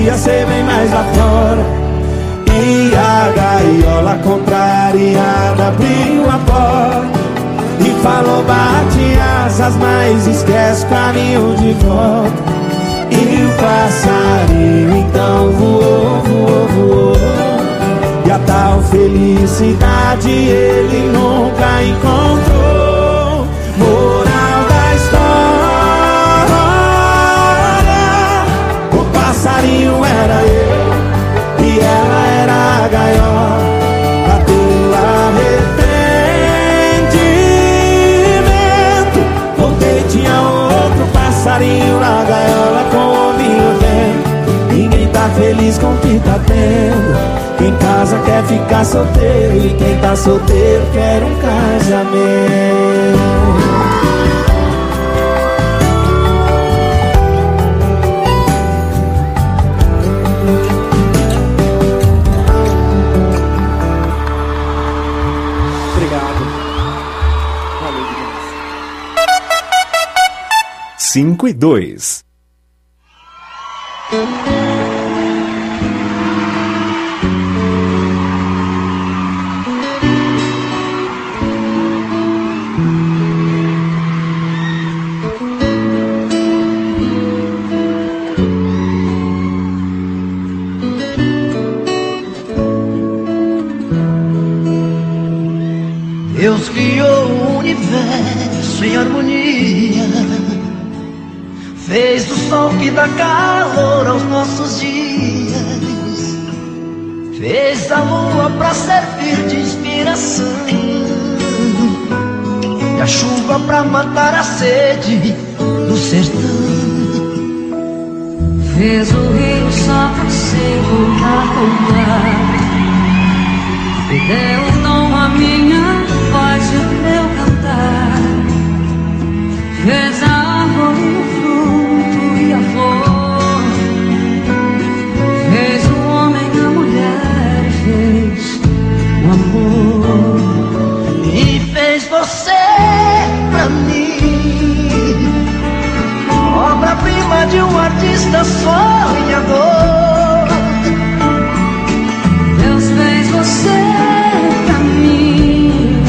ia ser bem mais lá fora. E a gaiola contrariada abriu a porta e falou: bate asas, mas esquece o caminho de volta. E o passarinho então voou, voou, voou, e a tal felicidade ele nunca encontrou. Moral da história: o passarinho era eu e ela era a gaiola. Bateu arrependimento, voltei, tinha outro passarinho na gaiola com o ovinho dentro. Ninguém tá feliz com o que tá tendo. Quem casa quer ficar solteiro e quem tá solteiro quer um casamento. Obrigado. Valeu demais. 5:02. Deus criou o universo em harmonia, fez do sol que dá calor aos nossos dias, fez a lua pra servir de inspiração e a chuva pra matar a sede do sertão. Fez o rio só pra se encontrar com o mar, e deu o dom à minha voz e o meu cantar. Fez a árvore, o fruto e a flor, fez o homem, a mulher e fez o amor. E fez você pra mim, obra-prima de um artista sonhador. Deus fez você pra mim,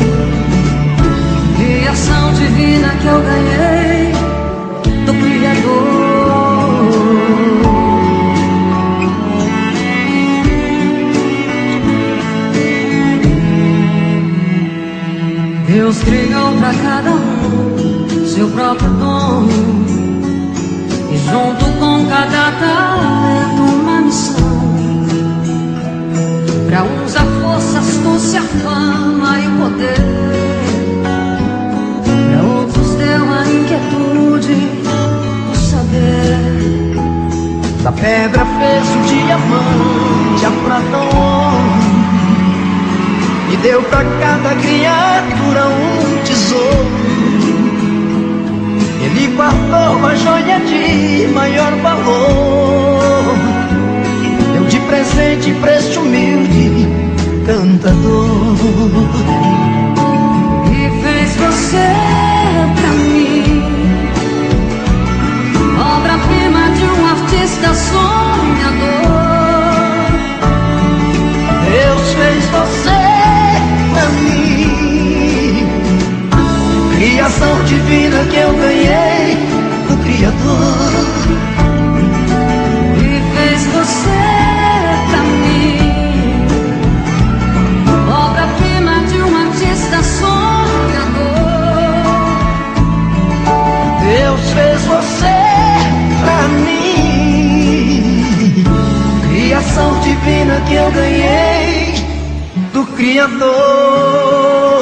criação divina que eu ganhei do Criador. Deus criou pra cada um seu próprio dom, e junto com cada talento uma missão. Pra uns a força, astúcia, a fama e o poder, pra outros deu a inquietude, o saber. Da pedra fez o diamante, a prata o ouro, e deu pra cada criatura um tesouro. Ele guardou a joia de maior valor, deu de presente pra este humilde cantador. E fez você pra mim, obra-prima de um artista sonhador. Deus fez você pra mim, criação divina que eu ganhei do Criador. E fez você pra mim, obra-prima de um artista sonhador. Deus fez você pra mim, criação divina que eu ganhei do Criador.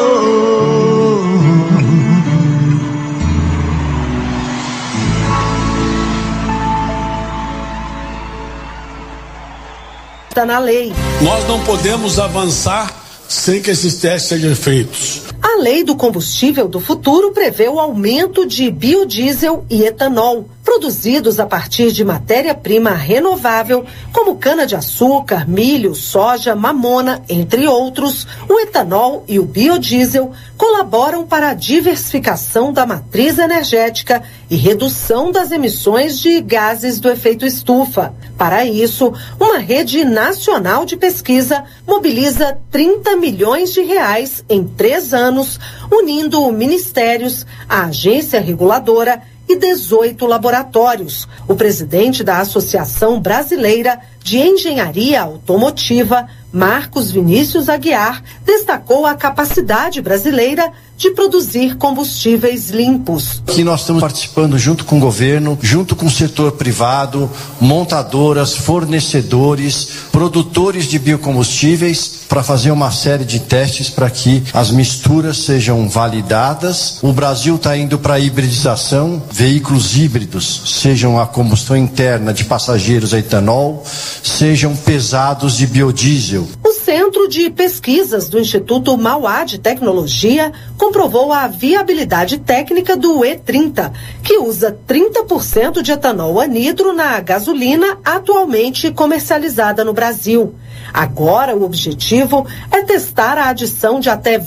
Está na lei. Nós não podemos avançar sem que esses testes sejam feitos. A lei do combustível do futuro prevê o aumento de biodiesel e etanol, produzidos a partir de matéria-prima renovável, como cana-de-açúcar, milho, soja, mamona, entre outros, o etanol e o biodiesel colaboram para a diversificação da matriz energética e redução das emissões de gases do efeito estufa. Para isso, uma rede nacional de pesquisa mobiliza 30 milhões de reais em 3 anos, unindo ministérios, a agência reguladora e 18 laboratórios. O presidente da Associação Brasileira de Engenharia Automotiva, Marcos Vinícius Aguiar, destacou a capacidade brasileira de produzir combustíveis limpos. Aqui nós estamos participando junto com o governo, junto com o setor privado, montadoras, fornecedores, produtores de biocombustíveis, para fazer uma série de testes para que as misturas sejam validadas. O Brasil está indo para a hibridização, veículos híbridos, sejam a combustão interna de passageiros a etanol, sejam pesados de biodiesel. O Centro de Pesquisas do Instituto Mauá de Tecnologia comprovou a viabilidade técnica do E30, que usa 30% de etanol anidro na gasolina atualmente comercializada no Brasil. Agora, o objetivo é testar a adição de até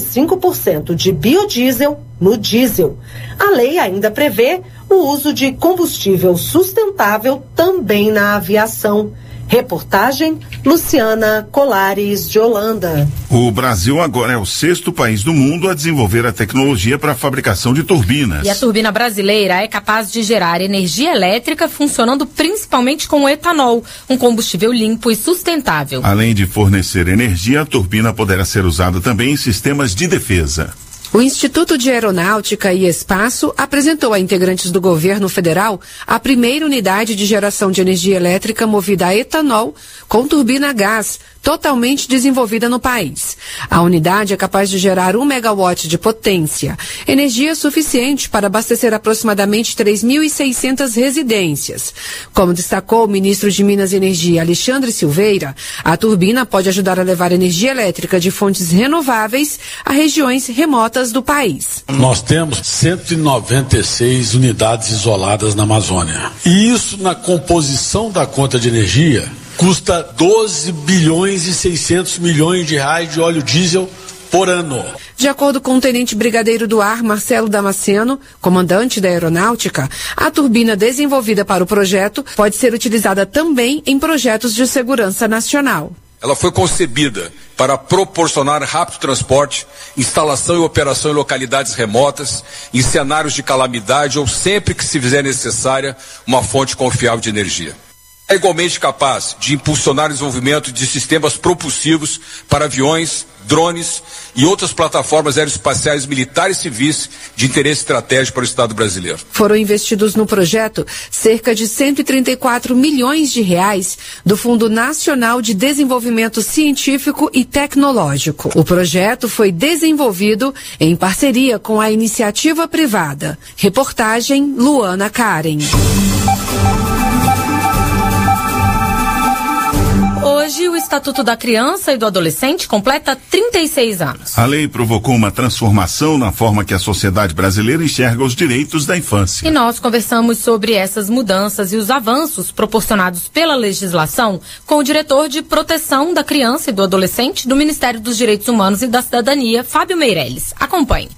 25% de biodiesel no diesel. A lei ainda prevê o uso de combustível sustentável também na aviação. Reportagem Luciana Colares, de Holanda. O Brasil agora é o 6º país do mundo a desenvolver a tecnologia para a fabricação de turbinas. E a turbina brasileira é capaz de gerar energia elétrica funcionando principalmente com etanol, um combustível limpo e sustentável. Além de fornecer energia, a turbina poderá ser usada também em sistemas de defesa. O Instituto de Aeronáutica e Espaço apresentou a integrantes do governo federal a primeira unidade de geração de energia elétrica movida a etanol com turbina a gás, totalmente desenvolvida no país. A unidade é capaz de gerar 1 megawatt de potência, energia suficiente para abastecer aproximadamente 3.600 residências. Como destacou o ministro de Minas e Energia, Alexandre Silveira, a turbina pode ajudar a levar energia elétrica de fontes renováveis a regiões remotas do país. Nós temos 196 unidades isoladas na Amazônia. E isso, na composição da conta de energia, custa 12 bilhões e 600 milhões de reais de óleo diesel por ano. De acordo com o tenente brigadeiro do ar, Marcelo Damasceno, comandante da aeronáutica, a turbina desenvolvida para o projeto pode ser utilizada também em projetos de segurança nacional. Ela foi concebida para proporcionar rápido transporte, instalação e operação em localidades remotas, em cenários de calamidade ou sempre que se fizer necessária uma fonte confiável de energia. É igualmente capaz de impulsionar o desenvolvimento de sistemas propulsivos para aviões, drones e outras plataformas aeroespaciais militares e civis de interesse estratégico para o Estado brasileiro. Foram investidos no projeto cerca de 134 milhões de reais do Fundo Nacional de Desenvolvimento Científico e Tecnológico. O projeto foi desenvolvido em parceria com a iniciativa privada. Reportagem Luana Karen. Hoje, o Estatuto da Criança e do Adolescente completa 36 anos. A lei provocou uma transformação na forma que a sociedade brasileira enxerga os direitos da infância. E nós conversamos sobre essas mudanças e os avanços proporcionados pela legislação com o diretor de Proteção da Criança e do Adolescente do Ministério dos Direitos Humanos e da Cidadania, Fábio Meirelles. Acompanhe.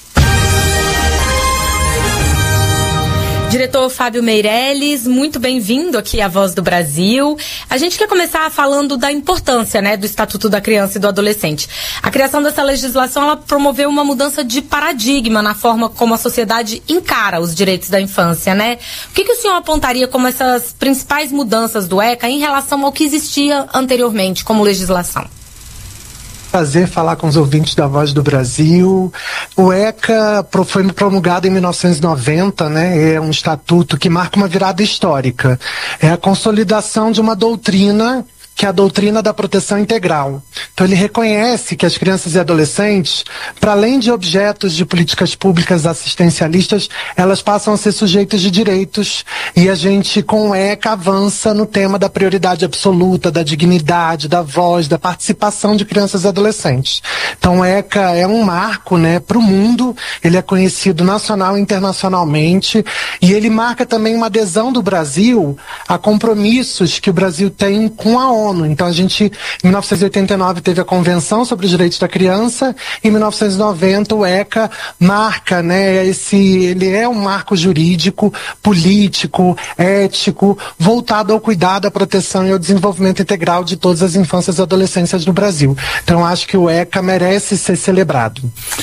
Diretor Fábio Meirelles, muito bem-vindo aqui à Voz do Brasil. A gente quer começar falando da importância, do Estatuto da Criança e do Adolescente. A criação dessa legislação, ela promoveu uma mudança de paradigma na forma como a sociedade encara os direitos da infância, O que o senhor apontaria como essas principais mudanças do ECA em relação ao que existia anteriormente como legislação? Prazer falar com os ouvintes da Voz do Brasil. O ECA foi promulgado em 1990, É um estatuto que marca uma virada histórica. É a consolidação de uma doutrina que é a doutrina da proteção integral. Então ele reconhece que as crianças e adolescentes, para além de objetos de políticas públicas assistencialistas, elas passam a ser sujeitos de direitos, e a gente com o ECA avança no tema da prioridade absoluta, da dignidade, da voz, da participação de crianças e adolescentes. Então o ECA é um marco, né, para o mundo, ele é conhecido nacional e internacionalmente, e ele marca também uma adesão do Brasil a compromissos que o Brasil tem com a ONU. Então a gente, em 1989, teve a Convenção sobre os Direitos da Criança, em 1990 o ECA marca, né, ele é um marco jurídico, político, ético, voltado ao cuidado, à proteção e ao desenvolvimento integral de todas as infâncias e adolescências do Brasil. Então acho que o ECA merece ser celebrado.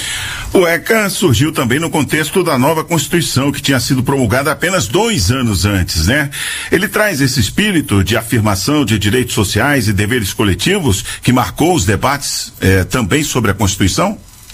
O ECA surgiu também no contexto da nova Constituição, que tinha sido promulgada apenas 2 anos antes, né? Ele traz esse espírito de afirmação de direitos sociais e deveres coletivos que marcou os debates também sobre a Constituição?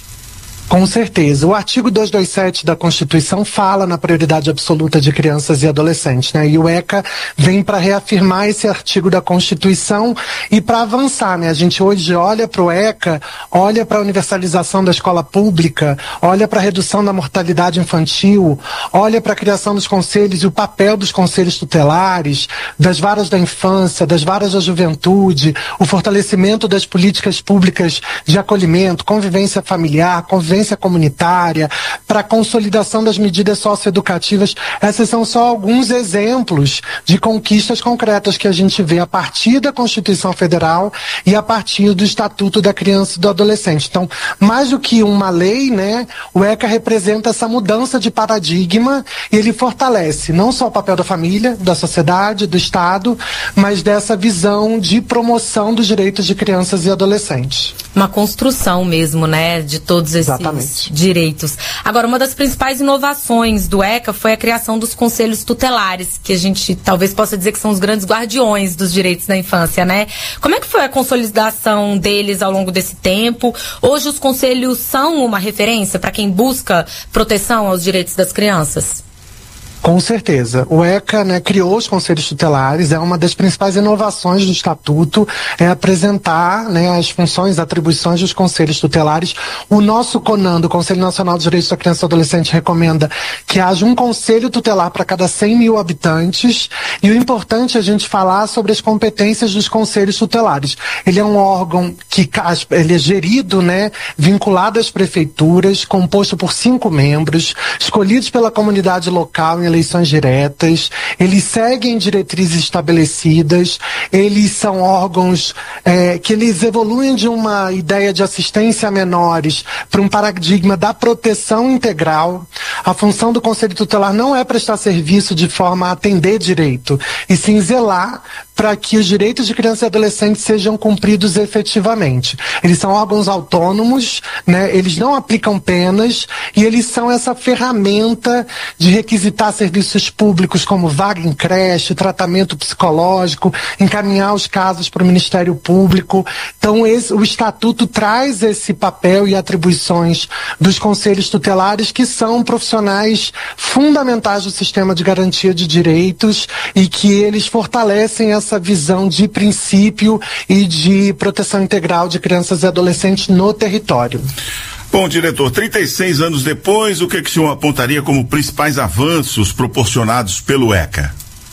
Com certeza. O artigo 227 da Constituição fala na prioridade absoluta de crianças e adolescentes, né? E o ECA vem para reafirmar esse artigo da Constituição e para avançar, né? A gente hoje olha para o ECA, olha para a universalização da escola pública, olha para a redução da mortalidade infantil, olha para a criação dos conselhos e o papel dos conselhos tutelares, das varas da infância, das varas da juventude, o fortalecimento das políticas públicas de acolhimento, convivência familiar, convivência comunitária, para a consolidação das medidas socioeducativas. Esses são só alguns exemplos de conquistas concretas que a gente vê a partir da Constituição Federal e a partir do Estatuto da Criança e do Adolescente. Então, mais do que uma lei, né, o ECA representa essa mudança de paradigma e ele fortalece não só o papel da família, da sociedade, do Estado, mas dessa visão de promoção dos direitos de crianças e adolescentes. Uma construção mesmo, né, de todos esses direitos. Agora, uma das principais inovações do ECA foi a criação dos conselhos tutelares, que a gente talvez possa dizer que são os grandes guardiões dos direitos da infância, né? Como é que foi a consolidação deles ao longo desse tempo? Hoje os conselhos são uma referência para quem busca proteção aos direitos das crianças? Com certeza. O ECA, né, criou os conselhos tutelares, é uma das principais inovações do Estatuto, é apresentar, né, as funções, atribuições dos conselhos tutelares. O nosso CONAN, o Conselho Nacional dos Direitos da Criança e do Adolescente, recomenda que haja um conselho tutelar para cada 100 mil habitantes, e o importante é a gente falar sobre as competências dos conselhos tutelares. Ele é um órgão que ele é gerido, né, vinculado às prefeituras, composto por 5 membros, escolhidos pela comunidade local em eleições diretas, eles seguem diretrizes estabelecidas, eles são órgãos que eles evoluem de uma ideia de assistência a menores para um paradigma da proteção integral. A função do Conselho Tutelar não é prestar serviço de forma a atender direito, e sim zelar para que os direitos de crianças e adolescentes sejam cumpridos efetivamente. Eles são órgãos autônomos, né? Eles não aplicam penas e eles são essa ferramenta de requisitar serviços públicos como vaga em creche, tratamento psicológico, encaminhar os casos para o Ministério Público. Então o Estatuto traz esse papel e atribuições dos conselhos tutelares, que são profissionais fundamentais do sistema de garantia de direitos e que eles fortalecem essa visão de princípio e de proteção integral de crianças e adolescentes no território. Bom, diretor, 36 anos depois, o que o senhor apontaria como principais avanços proporcionados pelo ECA?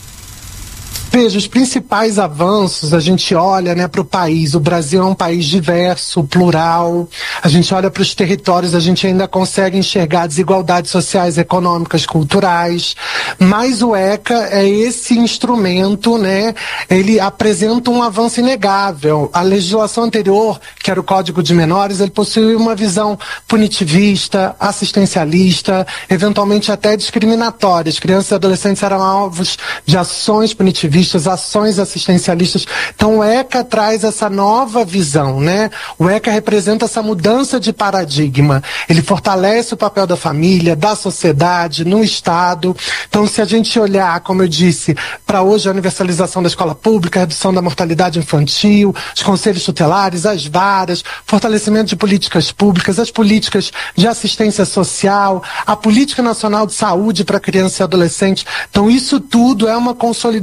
Veja, os principais avanços, a gente olha, né, para o país. O Brasil é um país diverso, plural. A gente olha para os territórios, a gente ainda consegue enxergar desigualdades sociais, econômicas, culturais. Mas o ECA é esse instrumento, né? Ele apresenta um avanço inegável. A legislação anterior, que era o Código de Menores, ele possui uma visão punitivista, assistencialista, eventualmente até discriminatória. As crianças e adolescentes eram alvos de ações punitivistas, ações assistencialistas. Então o ECA traz essa nova visão, né? O ECA representa essa mudança de paradigma. Ele fortalece o papel da família, da sociedade, no Estado. Então, se a gente olhar, como eu disse, para hoje a universalização da escola pública, a redução da mortalidade infantil, os conselhos tutelares, as varas, fortalecimento de políticas públicas, as políticas de assistência social, a política nacional de saúde para criança e adolescente. Então, isso tudo é uma consolidação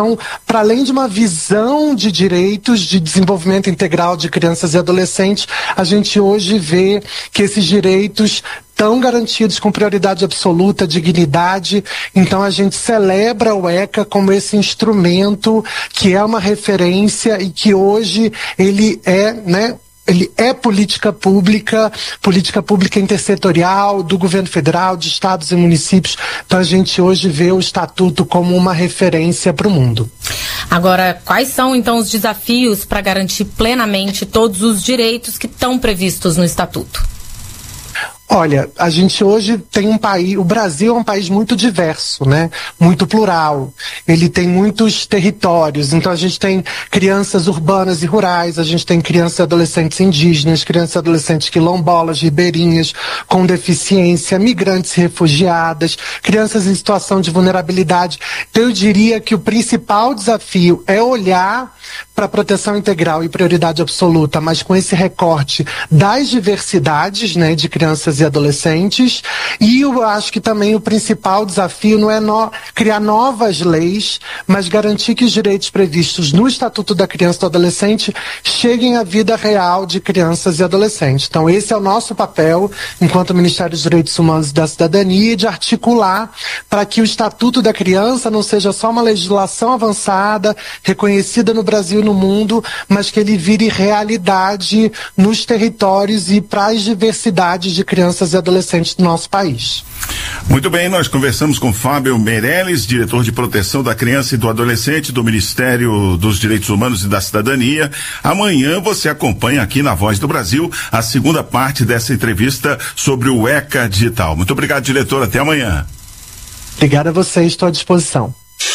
Então, para além de uma visão de direitos, de desenvolvimento integral de crianças e adolescentes, a gente hoje vê que esses direitos estão garantidos com prioridade absoluta, dignidade. Então a gente celebra o ECA como esse instrumento que é uma referência e que hoje ele é, ele é política pública intersetorial do governo federal, de estados e municípios. Então a gente hoje vê o Estatuto como uma referência para o mundo. Agora, quais são então os desafios para garantir plenamente todos os direitos que estão previstos no Estatuto? Olha, a gente hoje tem um país, o Brasil é um país muito diverso, muito plural. Ele tem muitos territórios, então a gente tem crianças urbanas e rurais, a gente tem crianças e adolescentes indígenas, crianças e adolescentes quilombolas, ribeirinhas, com deficiência, migrantes e refugiadas, crianças em situação de vulnerabilidade. Então eu diria que o principal desafio é olhar para a proteção integral e prioridade absoluta, mas com esse recorte das diversidades, de crianças e adolescentes. E eu acho que também o principal desafio não é criar novas leis, mas garantir que os direitos previstos no Estatuto da Criança e do Adolescente cheguem à vida real de crianças e adolescentes. Então esse é o nosso papel, enquanto Ministério dos Direitos Humanos e da Cidadania, de articular para que o Estatuto da Criança não seja só uma legislação avançada, reconhecida no Brasil e no mundo, mas que ele vire realidade nos territórios e para as diversidades de crianças e adolescentes do nosso país. Muito bem, nós conversamos com Fábio Meirelles, diretor de proteção da criança e do adolescente do Ministério dos Direitos Humanos e da Cidadania. Amanhã você acompanha aqui na Voz do Brasil a segunda parte dessa entrevista sobre o ECA Digital. Muito obrigado, diretor, até amanhã. Obrigado a vocês, estou à disposição.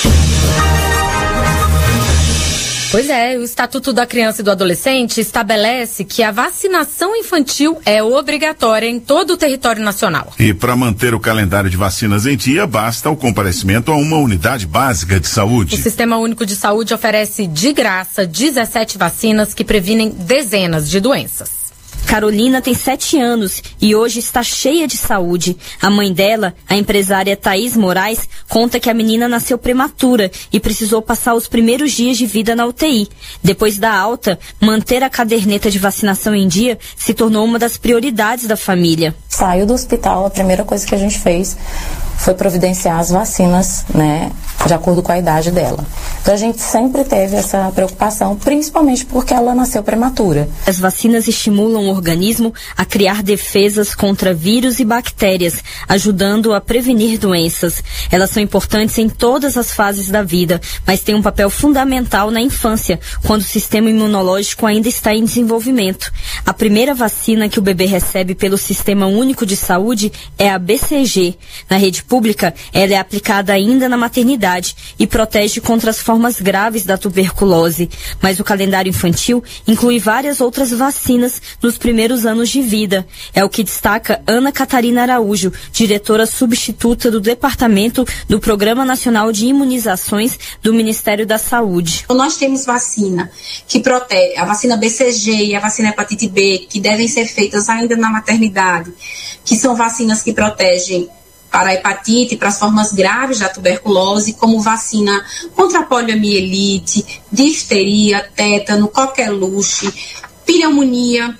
Pois é, o Estatuto da Criança e do Adolescente estabelece que a vacinação infantil é obrigatória em todo o território nacional. E para manter o calendário de vacinas em dia, basta o comparecimento a uma unidade básica de saúde. O Sistema Único de Saúde oferece de graça 17 vacinas que previnem dezenas de doenças. Carolina tem 7 anos e hoje está cheia de saúde. A mãe dela, a empresária Thaís Moraes, conta que a menina nasceu prematura e precisou passar os primeiros dias de vida na UTI. Depois da alta, manter a caderneta de vacinação em dia se tornou uma das prioridades da família. Saiu do hospital, a primeira coisa que a gente fez foi providenciar as vacinas, de acordo com a idade dela. Então a gente sempre teve essa preocupação, principalmente porque ela nasceu prematura. As vacinas estimulam o organismo a criar defesas contra vírus e bactérias, ajudando a prevenir doenças. Elas são importantes em todas as fases da vida, mas têm um papel fundamental na infância, quando o sistema imunológico ainda está em desenvolvimento. A primeira vacina que o bebê recebe pelo Sistema Único de Saúde é a BCG. Na rede pública, ela é aplicada ainda na maternidade e protege contra as formas graves da tuberculose. Mas o calendário infantil inclui várias outras vacinas nos primeiros anos de vida. É o que destaca Ana Catarina Araújo, diretora substituta do Departamento do Programa Nacional de Imunizações do Ministério da Saúde. Nós temos vacina que protege, a vacina BCG e a vacina hepatite B, que devem ser feitas ainda na maternidade, que são vacinas que protegem para a hepatite, para as formas graves da tuberculose, como vacina contra a poliomielite, difteria, tétano, coqueluche, pneumonia,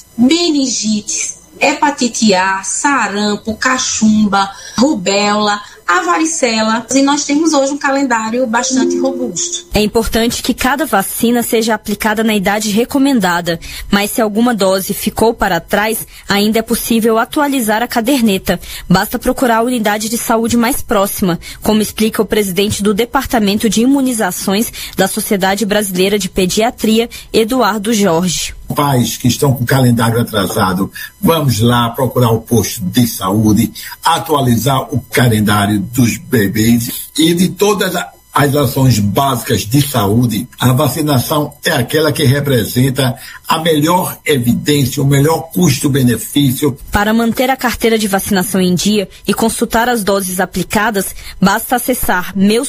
meningite, hepatite A, sarampo, cachumba, rubéola, a varicela, e nós temos hoje um calendário bastante robusto. É importante que cada vacina seja aplicada na idade recomendada, mas se alguma dose ficou para trás, ainda é possível atualizar a caderneta. Basta procurar a unidade de saúde mais próxima, como explica o presidente do Departamento de Imunizações da Sociedade Brasileira de Pediatria, Eduardo Jorge. Pais que estão com o calendário atrasado, vamos lá procurar o posto de saúde, atualizar o calendário dos bebês e de todas as ações básicas de saúde. A vacinação é aquela que representa a melhor evidência, o melhor custo-benefício. Para manter a carteira de vacinação em dia e consultar as doses aplicadas, basta acessar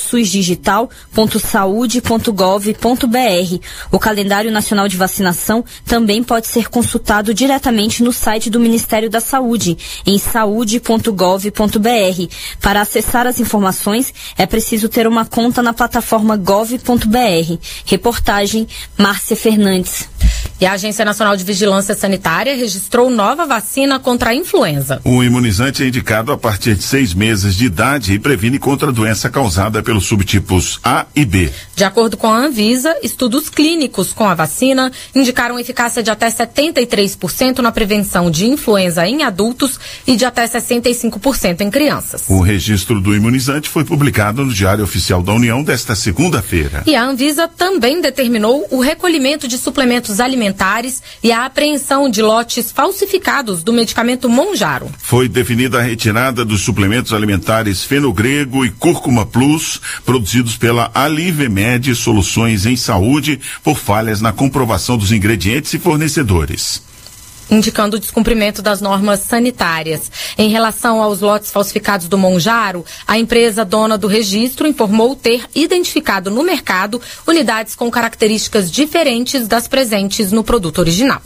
meususdigital.saude.gov.br. O calendário nacional de vacinação também pode ser consultado diretamente no site do Ministério da Saúde, em saude.gov.br. Para acessar as informações, é preciso ter uma conta conta na plataforma gov.br. Reportagem Márcia Fernandes. E a Agência Nacional de Vigilância Sanitária registrou nova vacina contra a influenza. O imunizante é indicado a partir de 6 meses de idade e previne contra a doença causada pelos subtipos A e B. De acordo com a Anvisa, estudos clínicos com a vacina indicaram eficácia de até 73% na prevenção de influenza em adultos e de até 65% em crianças. O registro do imunizante foi publicado no Diário Oficial da União desta segunda-feira. E a Anvisa também determinou o recolhimento de suplementos alimentares e a apreensão de lotes falsificados do medicamento Mounjaro. Foi definida a retirada dos suplementos alimentares Fenogrego e Cúrcuma Plus, produzidos pela Alivemed Soluções em Saúde, por falhas na comprovação dos ingredientes e fornecedores, indicando o descumprimento das normas sanitárias. Em relação aos lotes falsificados do Mounjaro, a empresa dona do registro informou ter identificado no mercado unidades com características diferentes das presentes no produto original.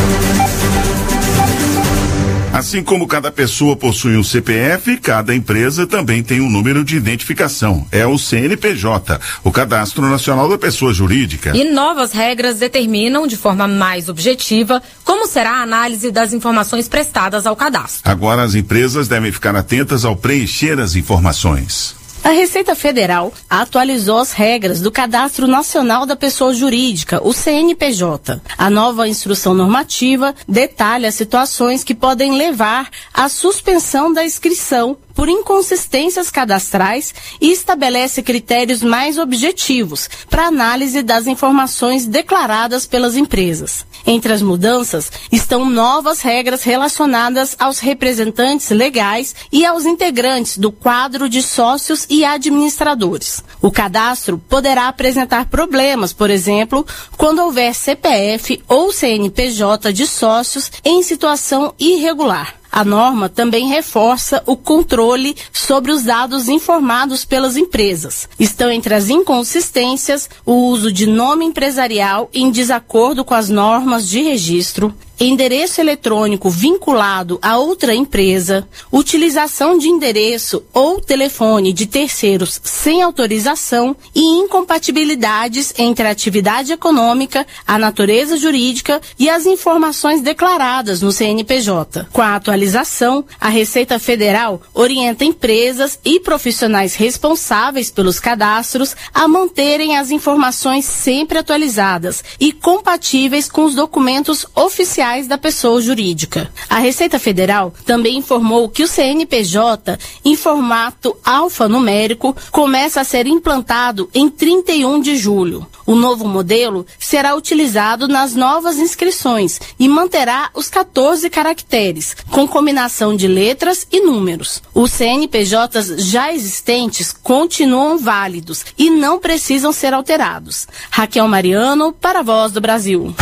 Assim como cada pessoa possui um CPF, cada empresa também tem um número de identificação. É o CNPJ, o Cadastro Nacional da Pessoa Jurídica. E novas regras determinam, de forma mais objetiva, como será a análise das informações prestadas ao cadastro. Agora as empresas devem ficar atentas ao preencher as informações. A Receita Federal atualizou as regras do Cadastro Nacional da Pessoa Jurídica, o CNPJ. A nova instrução normativa detalha situações que podem levar à suspensão da inscrição por inconsistências cadastrais e estabelece critérios mais objetivos para análise das informações declaradas pelas empresas. Entre as mudanças estão novas regras relacionadas aos representantes legais e aos integrantes do quadro de sócios e administradores. O cadastro poderá apresentar problemas, por exemplo, quando houver CPF ou CNPJ de sócios em situação irregular. A norma também reforça o controle sobre os dados informados pelas empresas. Estão entre as inconsistências o uso de nome empresarial em desacordo com as normas de registro, endereço eletrônico vinculado a outra empresa, utilização de endereço ou telefone de terceiros sem autorização e incompatibilidades entre a atividade econômica, a natureza jurídica e as informações declaradas no CNPJ. Com a atualização, a Receita Federal orienta empresas e profissionais responsáveis pelos cadastros a manterem as informações sempre atualizadas e compatíveis com os documentos oficiais da pessoa jurídica. A Receita Federal também informou que o CNPJ, em formato alfanumérico, começa a ser implantado em 31 de julho. O novo modelo será utilizado nas novas inscrições e manterá os 14 caracteres, com combinação de letras e números. Os CNPJs já existentes continuam válidos e não precisam ser alterados. Raquel Mariano, para a Voz do Brasil.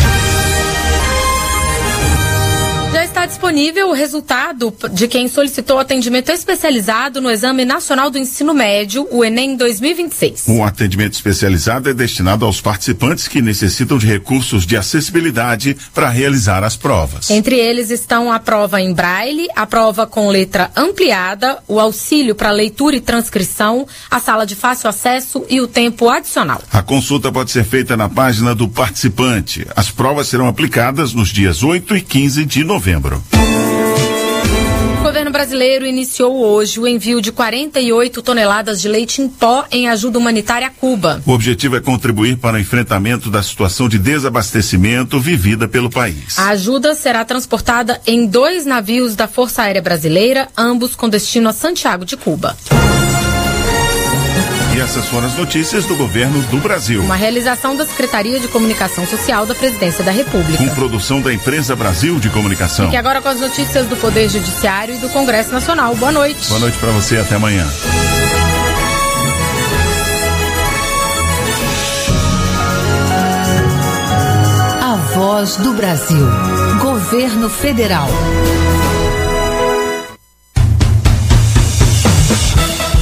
Já está disponível o resultado de quem solicitou atendimento especializado no Exame Nacional do Ensino Médio, o Enem 2026. O atendimento especializado é destinado aos participantes que necessitam de recursos de acessibilidade para realizar as provas. Entre eles estão a prova em braille, a prova com letra ampliada, o auxílio para leitura e transcrição, a sala de fácil acesso e o tempo adicional. A consulta pode ser feita na página do participante. As provas serão aplicadas nos dias 8 e 15 de novembro. O governo brasileiro iniciou hoje o envio de 48 toneladas de leite em pó em ajuda humanitária a Cuba. O objetivo é contribuir para o enfrentamento da situação de desabastecimento vivida pelo país. A ajuda será transportada em 2 navios da Força Aérea Brasileira, ambos com destino a Santiago de Cuba. E essas foram as notícias do governo do Brasil. Uma realização da Secretaria de Comunicação Social da Presidência da República. Com produção da Empresa Brasil de Comunicação. Fique agora com as notícias do Poder Judiciário e do Congresso Nacional. Boa noite. Boa noite para você, até amanhã. A Voz do Brasil. Governo Federal.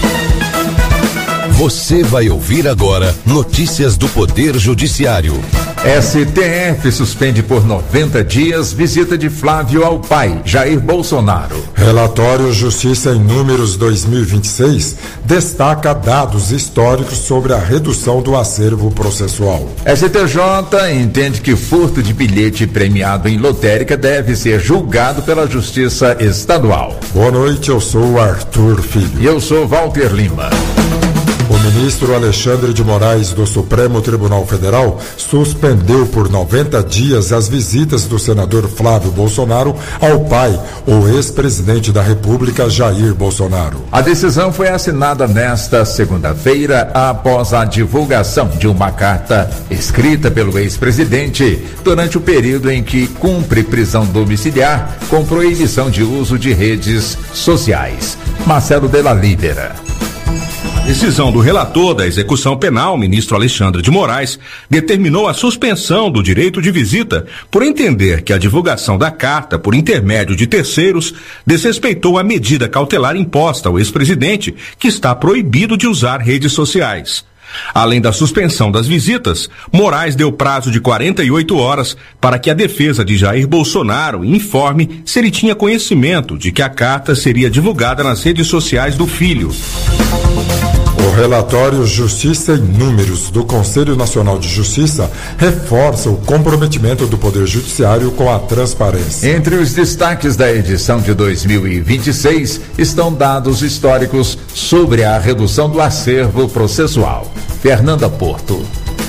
Você vai ouvir agora notícias do Poder Judiciário. STF suspende por 90 dias visita de Flávio ao pai, Jair Bolsonaro. Relatório Justiça em Números 2026 destaca dados históricos sobre a redução do acervo processual. STJ entende que furto de bilhete premiado em lotérica deve ser julgado pela Justiça Estadual. Boa noite, eu sou o Arthur Filho. E eu sou Walter Lima. O ministro Alexandre de Moraes do Supremo Tribunal Federal suspendeu por 90 dias as visitas do senador Flávio Bolsonaro ao pai, o ex-presidente da República, Jair Bolsonaro. A decisão foi assinada nesta segunda-feira após a divulgação de uma carta escrita pelo ex-presidente durante o período em que cumpre prisão domiciliar com proibição de uso de redes sociais. Marcelo Della Libera. Decisão do relator da execução penal, ministro Alexandre de Moraes, determinou a suspensão do direito de visita por entender que a divulgação da carta por intermédio de terceiros desrespeitou a medida cautelar imposta ao ex-presidente, que está proibido de usar redes sociais. Além da suspensão das visitas, Moraes deu prazo de 48 horas para que a defesa de Jair Bolsonaro informe se ele tinha conhecimento de que a carta seria divulgada nas redes sociais do filho. O relatório Justiça em Números do Conselho Nacional de Justiça reforça o comprometimento do Poder Judiciário com a transparência. Entre os destaques da edição de 2026 estão dados históricos sobre a redução do acervo processual. Fernanda Porto.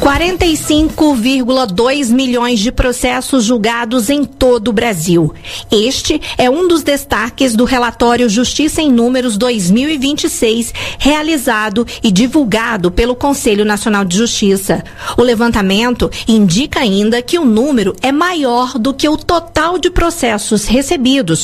45,2 milhões de processos julgados em todo o Brasil. Este é um dos destaques do relatório Justiça em Números 2026, realizado e divulgado pelo Conselho Nacional de Justiça. O levantamento indica ainda que o número é maior do que o total de processos recebidos,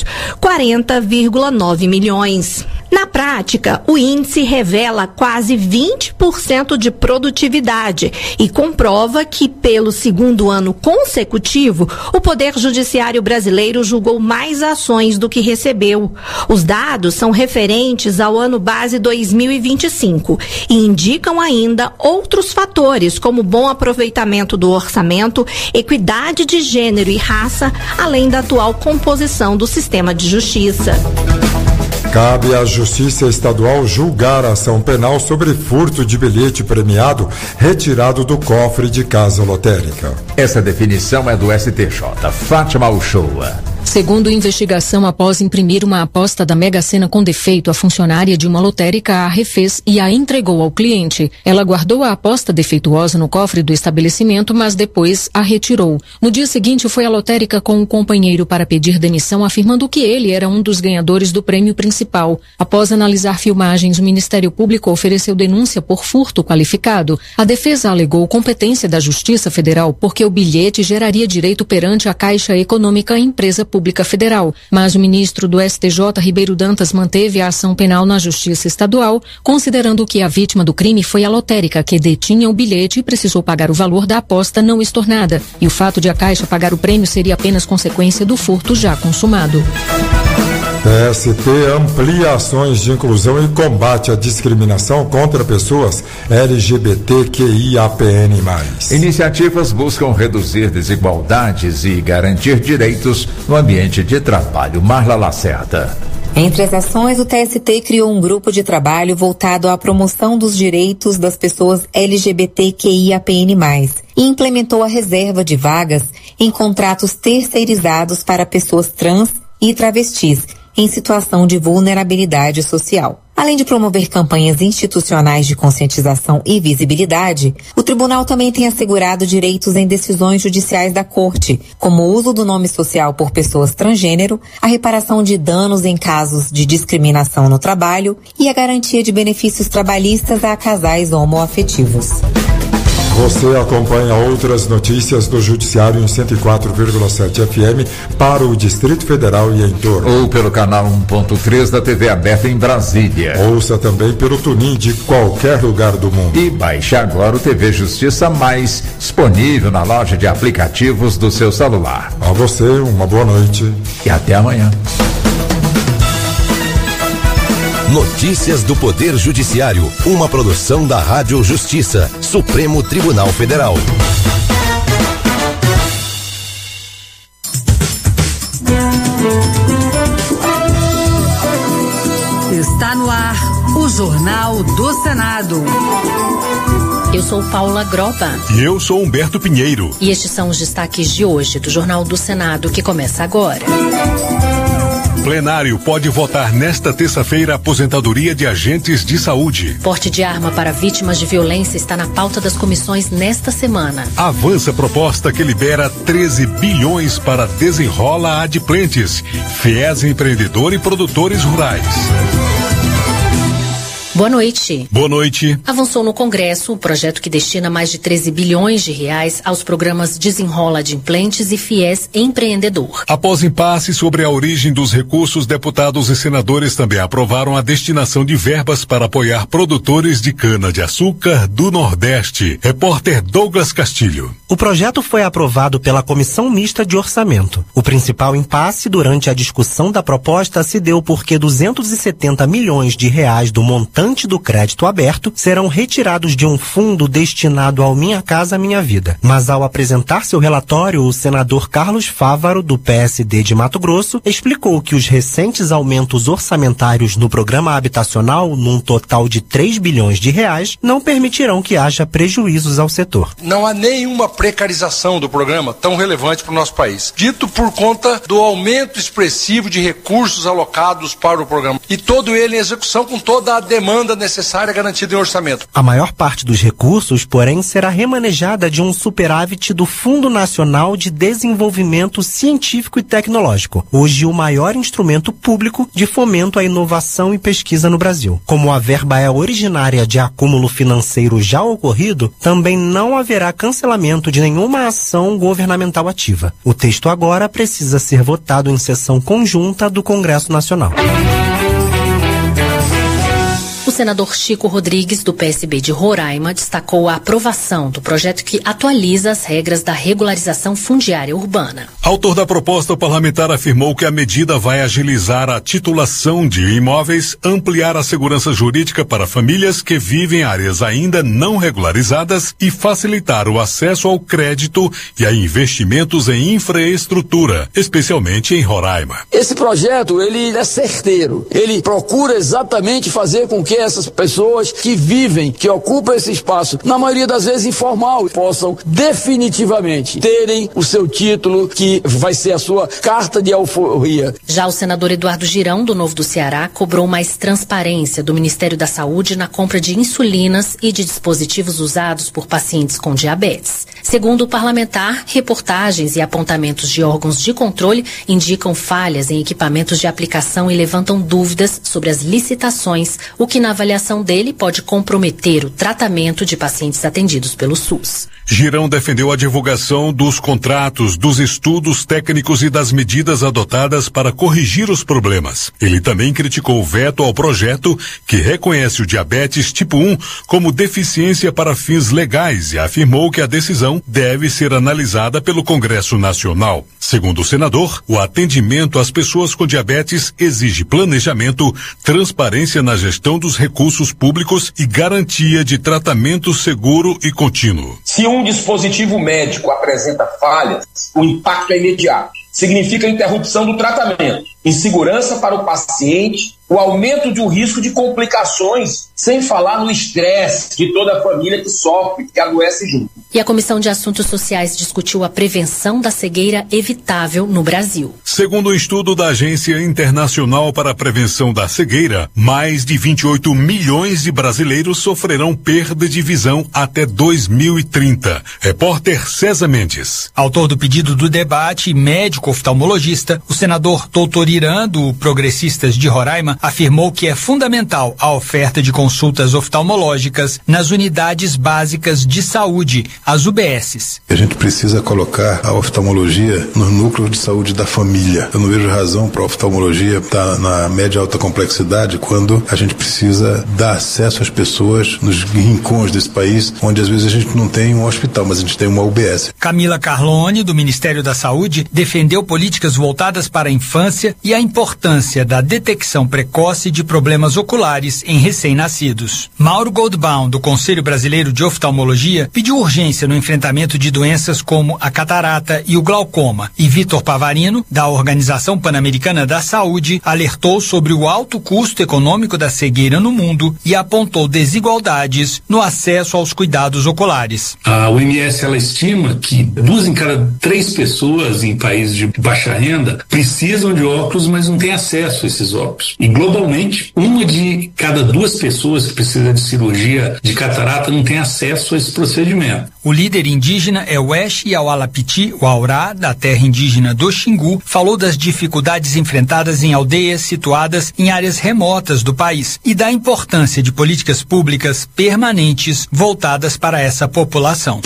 40,9 milhões. Na prática, o índice revela quase 20% de produtividade e comprova que, pelo segundo ano consecutivo, o Poder Judiciário brasileiro julgou mais ações do que recebeu. Os dados são referentes ao ano base 2025 e indicam ainda outros fatores, como bom aproveitamento do orçamento, equidade de gênero e raça, além da atual composição do sistema de justiça. Cabe à Justiça Estadual julgar a ação penal sobre furto de bilhete premiado retirado do cofre de casa lotérica. Essa definição é do STJ. Fátima Uchoa. Segundo investigação, após imprimir uma aposta da Mega Sena com defeito, a funcionária de uma lotérica a refez e a entregou ao cliente. Ela guardou a aposta defeituosa no cofre do estabelecimento, mas depois a retirou. No dia seguinte, foi à lotérica com um companheiro para pedir demissão, afirmando que ele era um dos ganhadores do prêmio principal. Após analisar filmagens, o Ministério Público ofereceu denúncia por furto qualificado. A defesa alegou competência da Justiça Federal porque o bilhete geraria direito perante a Caixa Econômica Empresa Pública Federal, mas o ministro do STJ, Ribeiro Dantas, manteve a ação penal na Justiça Estadual, considerando que a vítima do crime foi a lotérica, que detinha o bilhete e precisou pagar o valor da aposta não estornada, e o fato de a Caixa pagar o prêmio seria apenas consequência do furto já consumado. TST amplia ações de inclusão e combate à discriminação contra pessoas LGBTQIAPN+. Iniciativas buscam reduzir desigualdades e garantir direitos no ambiente de trabalho. Marla Lacerda. Entre as ações, o TST criou um grupo de trabalho voltado à promoção dos direitos das pessoas LGBTQIAPN+, e implementou a reserva de vagas em contratos terceirizados para pessoas trans e travestis em situação de vulnerabilidade social. Além de promover campanhas institucionais de conscientização e visibilidade, o tribunal também tem assegurado direitos em decisões judiciais da Corte, como o uso do nome social por pessoas transgênero, a reparação de danos em casos de discriminação no trabalho e a garantia de benefícios trabalhistas a casais homoafetivos. Você acompanha outras notícias do Judiciário em 104,7 FM para o Distrito Federal e em torno. Ou pelo canal 1.3 da TV aberta em Brasília. Ouça também pelo TuneIn de qualquer lugar do mundo. E baixe agora o TV Justiça Mais, disponível na loja de aplicativos do seu celular. A você, uma boa noite. E até amanhã. Notícias do Poder Judiciário, uma produção da Rádio Justiça, Supremo Tribunal Federal. Jornal do Senado. Eu sou Paula Groba. E eu sou Humberto Pinheiro. E estes são os destaques de hoje do Jornal do Senado, que começa agora. Plenário pode votar nesta terça-feira a aposentadoria de agentes de saúde. Porte de arma para vítimas de violência está na pauta das comissões nesta semana. Avança proposta que libera 13 bilhões para Desenrola Adplentes, FIES Empreendedor e Produtores Rurais. Boa noite. Boa noite. Avançou no Congresso o projeto que destina mais de 13 bilhões de reais aos programas Desenrola Adplentes e FIES Empreendedor. Após impasse sobre a origem dos recursos, deputados e senadores também aprovaram a destinação de verbas para apoiar produtores de cana-de-açúcar do Nordeste. Repórter Douglas Castilho. O projeto foi aprovado pela Comissão Mista de Orçamento. O principal impasse durante a discussão da proposta se deu porque 270 milhões de reais do montante do crédito aberto serão retirados de um fundo destinado ao Minha Casa Minha Vida. Mas ao apresentar seu relatório, o senador Carlos Fávaro, do PSD de Mato Grosso, explicou que os recentes aumentos orçamentários no programa habitacional, num total de 3 bilhões de reais, não permitirão que haja prejuízos ao setor. Não há nenhuma precarização do programa tão relevante para o nosso país, dito por conta do aumento expressivo de recursos alocados para o programa e todo ele em execução com toda a demanda necessária garantida em orçamento. A maior parte dos recursos, porém, será remanejada de um superávit do Fundo Nacional de Desenvolvimento Científico e Tecnológico, hoje o maior instrumento público de fomento à inovação e pesquisa no Brasil. Como a verba é originária de acúmulo financeiro já ocorrido, também não haverá cancelamento de nenhuma ação governamental ativa. O texto agora precisa ser votado em sessão conjunta do Congresso Nacional. O senador Chico Rodrigues, do PSB de Roraima, destacou a aprovação do projeto que atualiza as regras da regularização fundiária urbana. Autor da proposta parlamentar afirmou que a medida vai agilizar a titulação de imóveis, ampliar a segurança jurídica para famílias que vivem em áreas ainda não regularizadas e facilitar o acesso ao crédito e a investimentos em infraestrutura, especialmente em Roraima. Esse projeto, ele é certeiro. Ele procura exatamente fazer com que essas pessoas que vivem, que ocupam esse espaço, na maioria das vezes informal, possam definitivamente terem o seu título, que vai ser a sua carta de alforria. Já o senador Eduardo Girão, do Novo do Ceará, cobrou mais transparência do Ministério da Saúde na compra de insulinas e de dispositivos usados por pacientes com diabetes. Segundo o parlamentar, reportagens e apontamentos de órgãos de controle indicam falhas em equipamentos de aplicação e levantam dúvidas sobre as licitações, o que na avaliação dele pode comprometer o tratamento de pacientes atendidos pelo SUS. Girão defendeu a divulgação dos contratos, dos estudos técnicos e das medidas adotadas para corrigir os problemas. Ele também criticou o veto ao projeto que reconhece o diabetes tipo 1 como deficiência para fins legais e afirmou que a decisão deve ser analisada pelo Congresso Nacional. Segundo o senador, o atendimento às pessoas com diabetes exige planejamento, transparência na gestão dos recursos públicos e garantia de tratamento seguro e contínuo. Se um dispositivo médico apresenta falhas, o impacto é imediato. Significa interrupção do tratamento, insegurança para o paciente, o aumento de um risco de complicações, sem falar no estresse de toda a família que sofre, que adoece junto. E a Comissão de Assuntos Sociais discutiu a prevenção da cegueira evitável no Brasil. Segundo o estudo da Agência Internacional para a Prevenção da Cegueira, mais de 28 milhões de brasileiros sofrerão perda de visão até 2030. Repórter César Mendes. Autor do pedido do debate, médico oftalmologista, o senador Doutor Irã, do Progressistas de Roraima, afirmou que é fundamental a oferta de consultas oftalmológicas nas unidades básicas de saúde, as UBSs. A gente precisa colocar a oftalmologia no núcleo de saúde da família. Eu não vejo razão para a oftalmologia estar na média alta complexidade quando a gente precisa dar acesso às pessoas nos rincões desse país, onde às vezes a gente não tem um hospital, mas a gente tem uma UBS. Camila Carlone, do Ministério da Saúde, defendeu políticas voltadas para a infância e a importância da detecção precoce de problemas oculares em recém-nascidos. Mauro Goldbaum, do Conselho Brasileiro de Oftalmologia, pediu urgência no enfrentamento de doenças como a catarata e o glaucoma. E Vitor Pavarino, da Organização Pan-Americana da Saúde alertou sobre o alto custo econômico da cegueira no mundo e apontou desigualdades no acesso aos cuidados oculares. A OMS ela estima que 2 em cada 3 pessoas em países de baixa renda precisam de óculos, mas não têm acesso a esses óculos. E globalmente, 1 de cada 2 pessoas que precisa de cirurgia de catarata não tem acesso a esse procedimento. O líder indígena é o Eshi Yawalapiti Waurá, da terra indígena do Xingu, falou das dificuldades enfrentadas em aldeias situadas em áreas remotas do país e da importância de políticas públicas permanentes voltadas para essa população.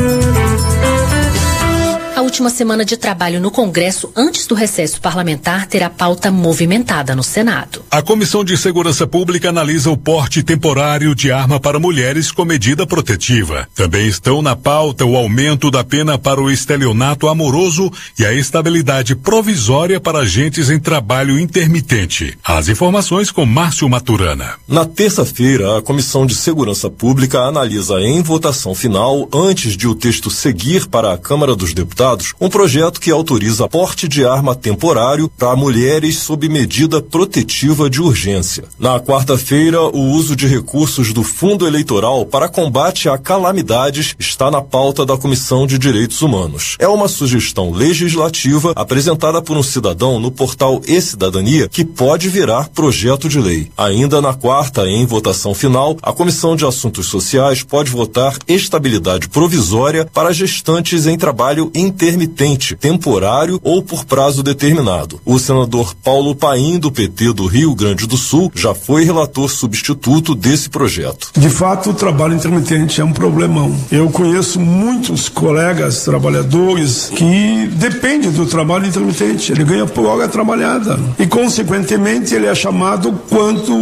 A última semana de trabalho no Congresso antes do recesso parlamentar terá pauta movimentada no Senado. A Comissão de Segurança Pública analisa o porte temporário de arma para mulheres com medida protetiva. Também estão na pauta o aumento da pena para o estelionato amoroso e a estabilidade provisória para agentes em trabalho intermitente. As informações com Márcio Maturana. Na terça-feira, a Comissão de Segurança Pública analisa em votação final, antes de o texto seguir para a Câmara dos Deputados, um projeto que autoriza porte de arma temporário para mulheres sob medida protetiva de urgência. Na quarta-feira, o uso de recursos do Fundo Eleitoral para combate a calamidades está na pauta da Comissão de Direitos Humanos. É uma sugestão legislativa apresentada por um cidadão no portal E-Cidadania que pode virar projeto de lei. Ainda na quarta, em votação final, a Comissão de Assuntos Sociais pode votar estabilidade provisória para gestantes em trabalho intermitente, temporário ou por prazo determinado. O senador Paulo Paim, do PT do Rio Grande do Sul, já foi relator substituto desse projeto. De fato, o trabalho intermitente é um problemão. Eu conheço muitos colegas trabalhadores que dependem do trabalho intermitente. Ele ganha por hora trabalhada e, consequentemente, ele é chamado quanto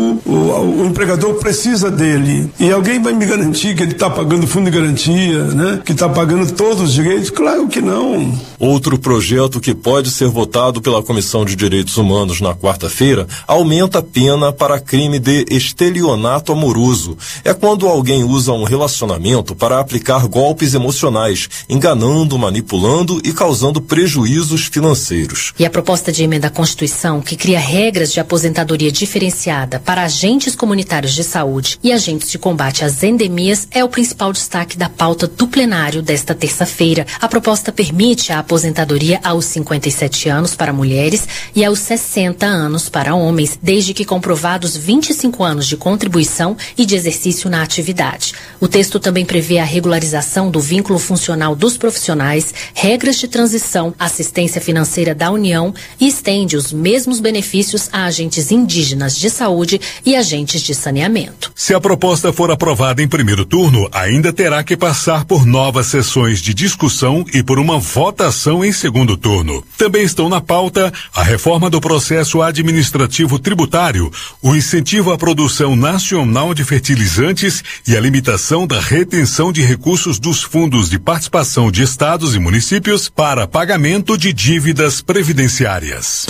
o empregador precisa dele. E alguém vai me garantir que ele está pagando fundo de garantia, né? Que está pagando todos os direitos? Claro que não. Outro projeto que pode ser votado pela Comissão de Direitos Humanos na quarta-feira aumenta a pena para crime de estelionato amoroso. É quando alguém usa um relacionamento para aplicar golpes emocionais, enganando, manipulando e causando prejuízos financeiros. E a proposta de emenda à Constituição, que cria regras de aposentadoria diferenciada para agentes comunitários de saúde e agentes de combate às endemias, é o principal destaque da pauta do plenário desta terça-feira. A proposta permite a aposentadoria aos 57 anos para mulheres e aos 60 anos para homens, desde que comprovados 25 anos de contribuição e de exercício na atividade. O texto também prevê a regularização do vínculo funcional dos profissionais, regras de transição, assistência financeira da União e estende os mesmos benefícios a agentes indígenas de saúde e agentes de saneamento. Se a proposta for aprovada em primeiro turno, ainda terá que passar por novas sessões de discussão e por uma votação em segundo turno. Também estão na pauta a reforma do processo administrativo tributário, o incentivo à produção nacional de fertilizantes e a limitação da retenção de recursos dos fundos de participação de estados e municípios para pagamento de dívidas previdenciárias.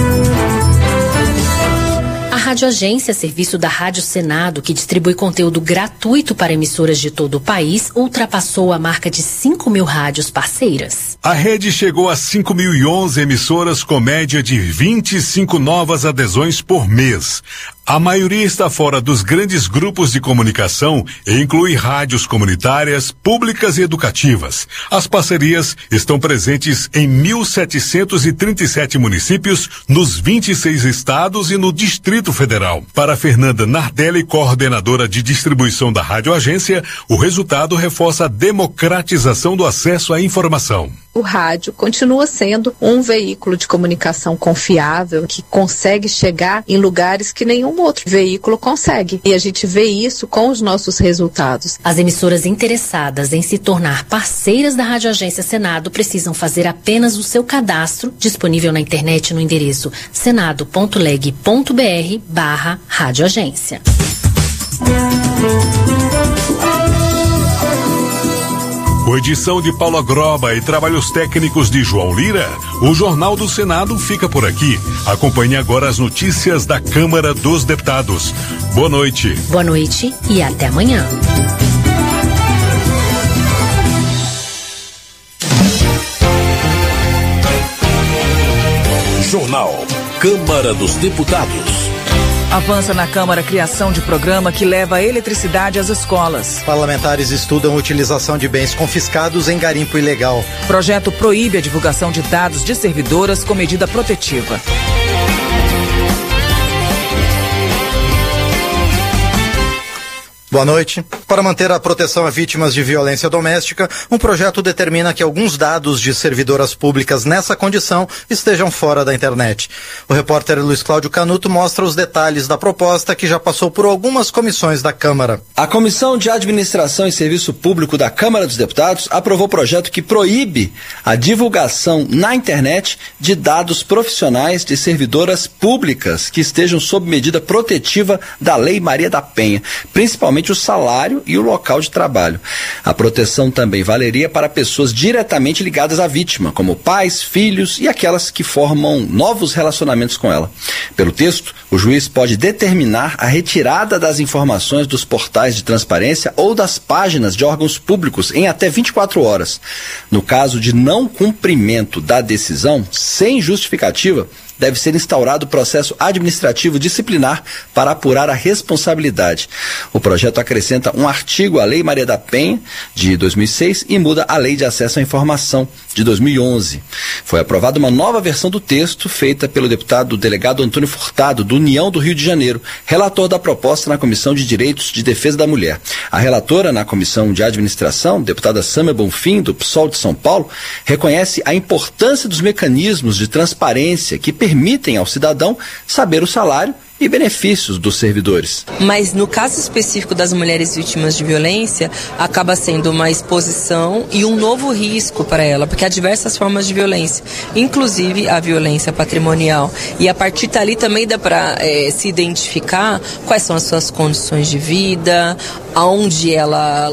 A Rádio Agência, serviço da Rádio Senado, que distribui conteúdo gratuito para emissoras de todo o país, ultrapassou a marca de 5.000 rádios parceiras. A rede chegou a 5.011 emissoras com média de 25 novas adesões por mês. A maioria está fora dos grandes grupos de comunicação e inclui rádios comunitárias, públicas e educativas. As parcerias estão presentes em 1.737 municípios, nos 26 estados e no Distrito Federal. Para Fernanda Nardelli, coordenadora de distribuição da Rádio Agência, o resultado reforça a democratização do acesso à informação. O rádio continua sendo um veículo de comunicação confiável que consegue chegar em lugares que nenhum outro veículo consegue. E a gente vê isso com os nossos resultados. As emissoras interessadas em se tornar parceiras da Rádio Agência Senado precisam fazer apenas o seu cadastro, disponível na internet no endereço senado.leg.br/radioagência. Com edição de Paula Groba e trabalhos técnicos de João Lira, o Jornal do Senado fica por aqui. Acompanhe agora as notícias da Câmara dos Deputados. Boa noite. Boa noite e até amanhã. Jornal. Câmara dos Deputados. Avança na Câmara a criação de programa que leva a eletricidade às escolas. Parlamentares estudam a utilização de bens confiscados em garimpo ilegal. Projeto proíbe a divulgação de dados de servidoras com medida protetiva. Boa noite. Para manter a proteção a vítimas de violência doméstica, um projeto determina que alguns dados de servidoras públicas nessa condição estejam fora da internet. O repórter Luiz Cláudio Canuto mostra os detalhes da proposta que já passou por algumas comissões da Câmara. A Comissão de Administração e Serviço Público da Câmara dos Deputados aprovou projeto que proíbe a divulgação na internet de dados profissionais de servidoras públicas que estejam sob medida protetiva da Lei Maria da Penha, principalmente o salário e o local de trabalho. A proteção também valeria para pessoas diretamente ligadas à vítima, como pais, filhos e aquelas que formam novos relacionamentos com ela. Pelo texto, o juiz pode determinar a retirada das informações dos portais de transparência ou das páginas de órgãos públicos em até 24 horas. No caso de não cumprimento da decisão, sem justificativa, deve ser instaurado processo administrativo disciplinar para apurar a responsabilidade. O projeto acrescenta um artigo à Lei Maria da Penha, de 2006, e muda a Lei de Acesso à Informação, de 2011. Foi aprovada uma nova versão do texto, feita pelo deputado delegado Antônio Furtado, do União do Rio de Janeiro, relator da proposta na Comissão de Direitos de Defesa da Mulher. A relatora na Comissão de Administração, deputada Sâmia Bonfim, do PSOL de São Paulo, reconhece a importância dos mecanismos de transparência que permitem ao cidadão saber o salário e benefícios dos servidores. Mas no caso específico das mulheres vítimas de violência, acaba sendo uma exposição e um novo risco para ela, porque há diversas formas de violência, inclusive a violência patrimonial. E a partir dali também dá para se identificar quais são as suas condições de vida, onde ela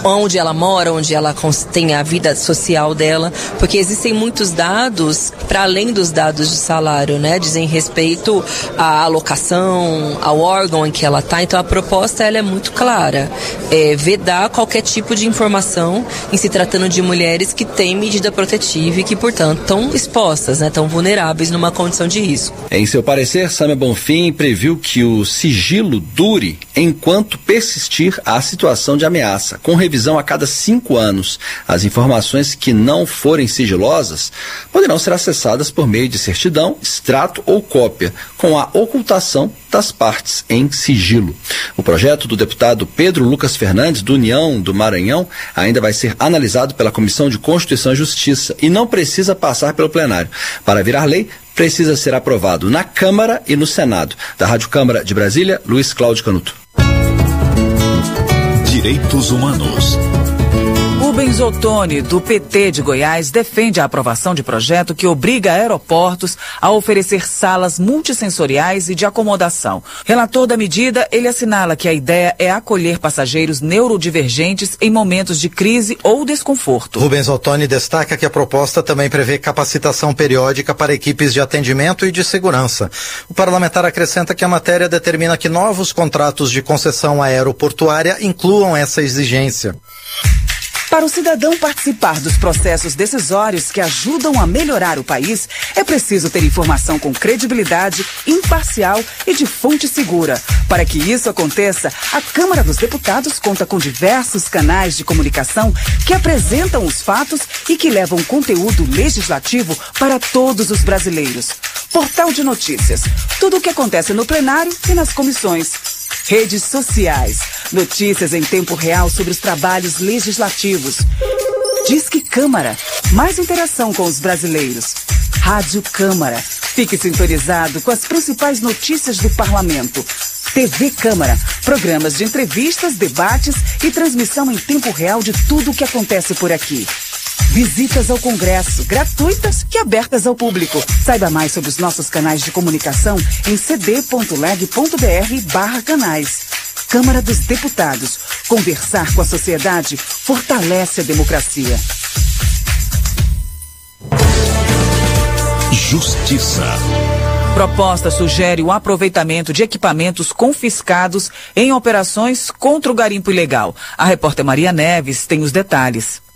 mora, onde ela tem a vida social dela, porque existem muitos dados, para além dos dados de salário, né? Dizem respeito à alocação, ao órgão em que ela está. Então a proposta ela é muito clara, vedar qualquer tipo de informação em se tratando de mulheres que têm medida protetiva e que, portanto, estão expostas, né? Estão vulneráveis numa condição de risco. Em seu parecer, Sâmia Bonfim previu que o sigilo dure enquanto persistir a situação de ameaça, com revisão a cada 5 anos. As informações que não forem sigilosas poderão ser acessadas por meio de certidão, extrato ou cópia, com a ocultação das partes em sigilo. O projeto do deputado Pedro Lucas Fernandes, do União do Maranhão, ainda vai ser analisado pela Comissão de Constituição e Justiça e não precisa passar pelo plenário. Para virar lei, precisa ser aprovado na Câmara e no Senado. Da Rádio Câmara de Brasília, Luiz Cláudio Canuto. Direitos Humanos. Rubens Ottoni, do PT de Goiás, defende a aprovação de projeto que obriga aeroportos a oferecer salas multissensoriais e de acomodação. Relator da medida, ele assinala que a ideia é acolher passageiros neurodivergentes em momentos de crise ou desconforto. Rubens Ottoni destaca que a proposta também prevê capacitação periódica para equipes de atendimento e de segurança. O parlamentar acrescenta que a matéria determina que novos contratos de concessão aeroportuária incluam essa exigência. Para o cidadão participar dos processos decisórios que ajudam a melhorar o país, é preciso ter informação com credibilidade, imparcial e de fonte segura. Para que isso aconteça, a Câmara dos Deputados conta com diversos canais de comunicação que apresentam os fatos e que levam conteúdo legislativo para todos os brasileiros. Portal de notícias, tudo o que acontece no plenário e nas comissões. Redes sociais, notícias em tempo real sobre os trabalhos legislativos. Disque Câmara, mais interação com os brasileiros. Rádio Câmara, fique sintonizado com as principais notícias do parlamento. TV Câmara, programas de entrevistas, debates e transmissão em tempo real de tudo o que acontece por aqui. Visitas ao Congresso, gratuitas e abertas ao público. Saiba mais sobre os nossos canais de comunicação em cd.leg.br/canais. Câmara dos Deputados. Conversar com a sociedade fortalece a democracia. Justiça. Proposta sugere o aproveitamento de equipamentos confiscados em operações contra o garimpo ilegal. A repórter Maria Neves tem os detalhes.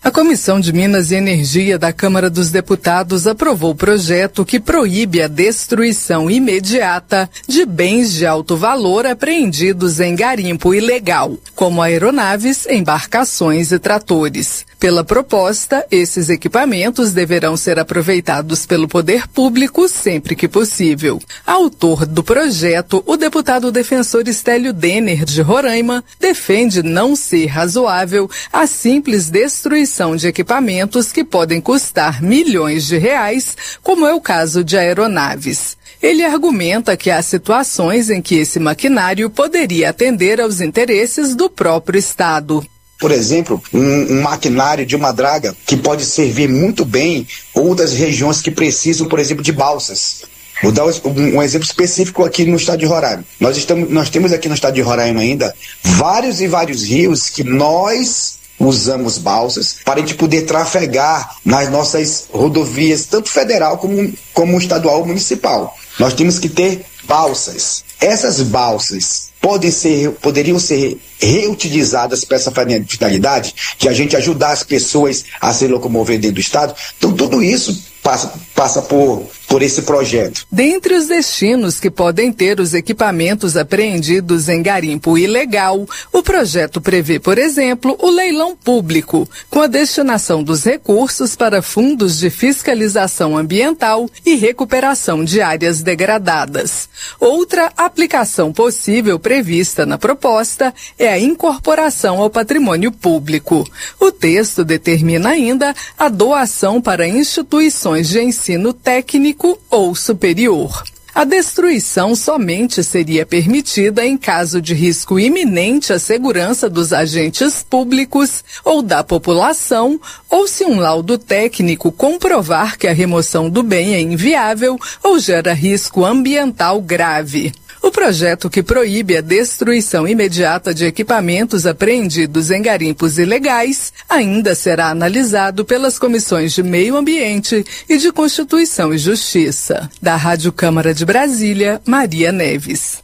A Comissão de Minas e Energia da Câmara dos Deputados aprovou o projeto que proíbe a destruição imediata de bens de alto valor apreendidos em garimpo ilegal, como aeronaves, embarcações e tratores. Pela proposta, esses equipamentos deverão ser aproveitados pelo poder público sempre que possível. Autor do projeto, o deputado defensor Estélio Denner, de Roraima, defende não ser razoável a simples destruição de equipamentos que podem custar milhões de reais, como é o caso de aeronaves. Ele argumenta que há situações em que esse maquinário poderia atender aos interesses do próprio Estado. Por exemplo, um maquinário de uma draga que pode servir muito bem outras regiões que precisam, por exemplo, de balsas. Vou dar um exemplo específico aqui no estado de Roraima. Nós temos aqui no estado de Roraima ainda vários e vários rios que nós usamos balsas para a gente poder trafegar nas nossas rodovias, tanto federal como estadual ou municipal. Nós temos que ter balsas. Essas balsas poderiam ser reutilizadas para essa finalidade, de a gente ajudar as pessoas a se locomover dentro do estado. Então tudo isso passa por esse projeto. Dentre os destinos que podem ter os equipamentos apreendidos em garimpo ilegal, o projeto prevê, por exemplo, o leilão público, com a destinação dos recursos para fundos de fiscalização ambiental e recuperação de áreas degradadas. Outra aplicação possível prevista na proposta é a incorporação ao patrimônio público. O texto determina ainda a doação para instituições de ensino técnico ou superior. A destruição somente seria permitida em caso de risco iminente à segurança dos agentes públicos ou da população, ou se um laudo técnico comprovar que a remoção do bem é inviável ou gera risco ambiental grave. O projeto que proíbe a destruição imediata de equipamentos apreendidos em garimpos ilegais ainda será analisado pelas comissões de Meio Ambiente e de Constituição e Justiça. Da Rádio Câmara de Brasília, Maria Neves.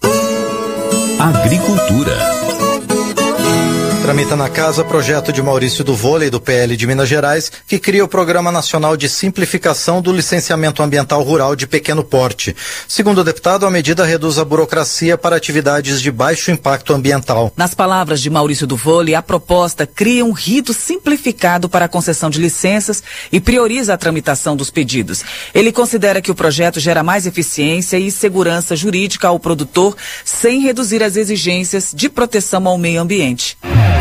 Agricultura. Tramita na casa projeto de Maurício do Vôlei, do PL de Minas Gerais, que cria o Programa Nacional de Simplificação do Licenciamento Ambiental Rural de Pequeno Porte. Segundo o deputado, a medida reduz a burocracia para atividades de baixo impacto ambiental. Nas palavras de Maurício do Vôlei, a proposta cria um rito simplificado para a concessão de licenças e prioriza a tramitação dos pedidos. Ele considera que o projeto gera mais eficiência e segurança jurídica ao produtor, sem reduzir as exigências de proteção ao meio ambiente.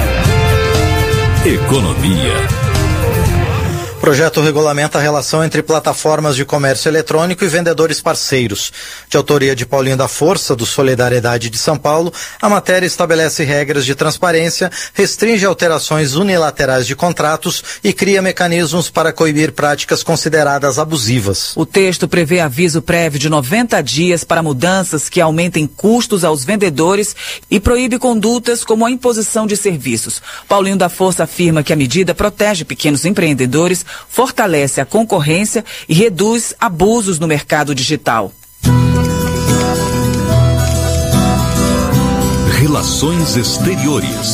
Economia. O projeto regulamenta a relação entre plataformas de comércio eletrônico e vendedores parceiros. De autoria de Paulinho da Força, do Solidariedade de São Paulo, a matéria estabelece regras de transparência, restringe alterações unilaterais de contratos e cria mecanismos para coibir práticas consideradas abusivas. O texto prevê aviso prévio de 90 dias para mudanças que aumentem custos aos vendedores e proíbe condutas como a imposição de serviços. Paulinho da Força afirma que a medida protege pequenos empreendedores, fortalece a concorrência e reduz abusos no mercado digital. Relações Exteriores.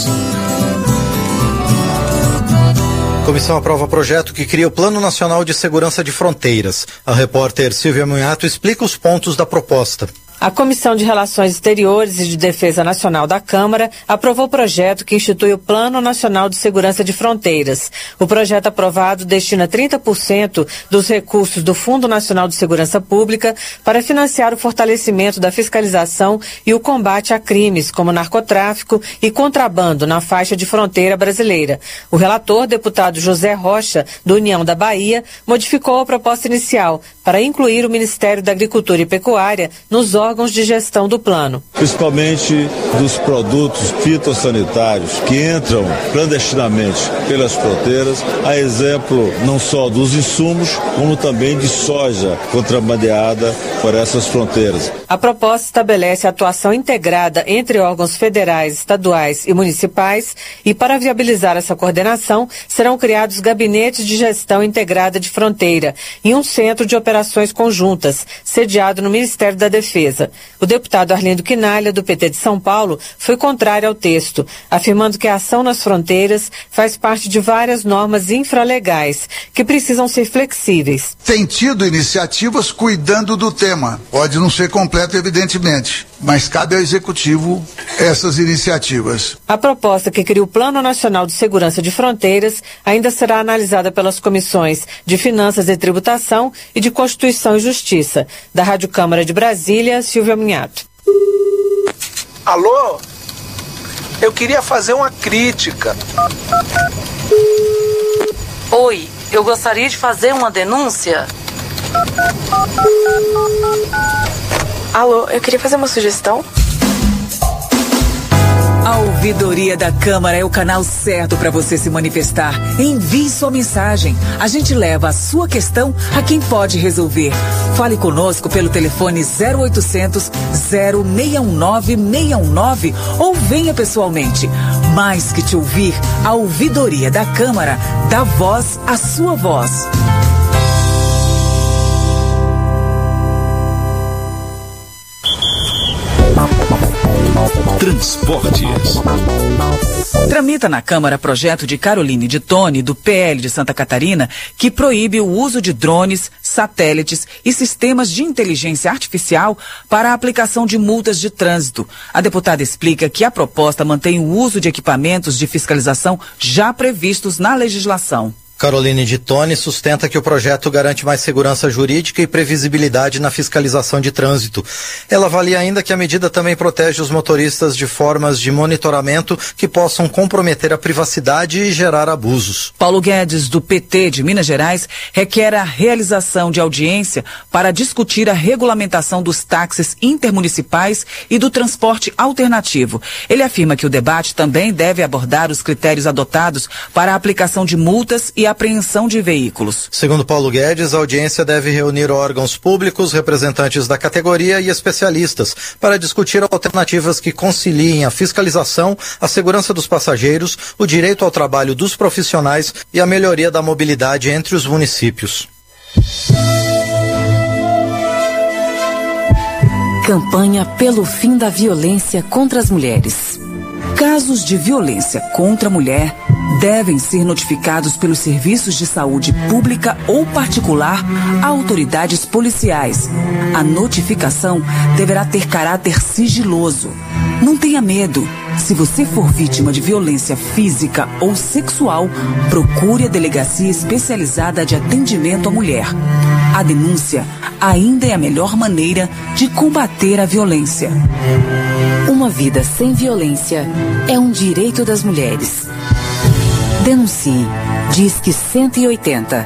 A comissão aprova projeto que cria o Plano Nacional de Segurança de Fronteiras. A repórter Silvia Munhato explica os pontos da proposta. A Comissão de Relações Exteriores e de Defesa Nacional da Câmara aprovou o projeto que institui o Plano Nacional de Segurança de Fronteiras. O projeto aprovado destina 30% dos recursos do Fundo Nacional de Segurança Pública para financiar o fortalecimento da fiscalização e o combate a crimes como narcotráfico e contrabando na faixa de fronteira brasileira. O relator, deputado José Rocha, do União da Bahia, modificou a proposta inicial para incluir o Ministério da Agricultura e Pecuária nos órgãos de gestão do plano. Principalmente dos produtos fitossanitários que entram clandestinamente pelas fronteiras, a exemplo não só dos insumos, como também de soja contrabandeada por essas fronteiras. A proposta estabelece a atuação integrada entre órgãos federais, estaduais e municipais e, para viabilizar essa coordenação, serão criados gabinetes de gestão integrada de fronteira e um centro de operações conjuntas, sediado no Ministério da Defesa. O deputado Arlindo Quinalha, do PT de São Paulo, foi contrário ao texto, afirmando que a ação nas fronteiras faz parte de várias normas infralegais, que precisam ser flexíveis. Tem tido iniciativas cuidando do tema. Pode não ser completo, evidentemente, mas cabe ao Executivo essas iniciativas. A proposta que cria o Plano Nacional de Segurança de Fronteiras ainda será analisada pelas comissões de Finanças e Tributação e de Constituição e Justiça. Da Rádio Câmara de Brasília, Silvia Minhato. Alô? Eu queria fazer uma crítica. Oi, eu gostaria de fazer uma denúncia. Alô, eu queria fazer uma sugestão. A ouvidoria da Câmara é o canal certo para você se manifestar. Envie sua mensagem. A gente leva a sua questão a quem pode resolver. Fale conosco pelo telefone 0800 0619 619 ou venha pessoalmente. Mais que te ouvir, a ouvidoria da Câmara dá voz à sua voz. Transportes. Tramita na Câmara projeto de Caroline de Toni, do PL de Santa Catarina, que proíbe o uso de drones, satélites e sistemas de inteligência artificial para a aplicação de multas de trânsito. A deputada explica que a proposta mantém o uso de equipamentos de fiscalização já previstos na legislação. Caroline de Toni sustenta que o projeto garante mais segurança jurídica e previsibilidade na fiscalização de trânsito. Ela avalia ainda que a medida também protege os motoristas de formas de monitoramento que possam comprometer a privacidade e gerar abusos. Paulo Guedes, do PT de Minas Gerais, requer a realização de audiência para discutir a regulamentação dos táxis intermunicipais e do transporte alternativo. Ele afirma que o debate também deve abordar os critérios adotados para a aplicação de multas e apreensão de veículos. Segundo Paulo Guedes, a audiência deve reunir órgãos públicos, representantes da categoria e especialistas para discutir alternativas que conciliem a fiscalização, a segurança dos passageiros, o direito ao trabalho dos profissionais e a melhoria da mobilidade entre os municípios. Campanha pelo fim da violência contra as mulheres. Casos de violência contra a mulher devem ser notificados pelos serviços de saúde pública ou particular a autoridades policiais. A notificação deverá ter caráter sigiloso. Não tenha medo. Se você for vítima de violência física ou sexual, procure a delegacia especializada de atendimento à mulher. A denúncia ainda é a melhor maneira de combater a violência. Uma vida sem violência é um direito das mulheres. Denuncie. Disque 180.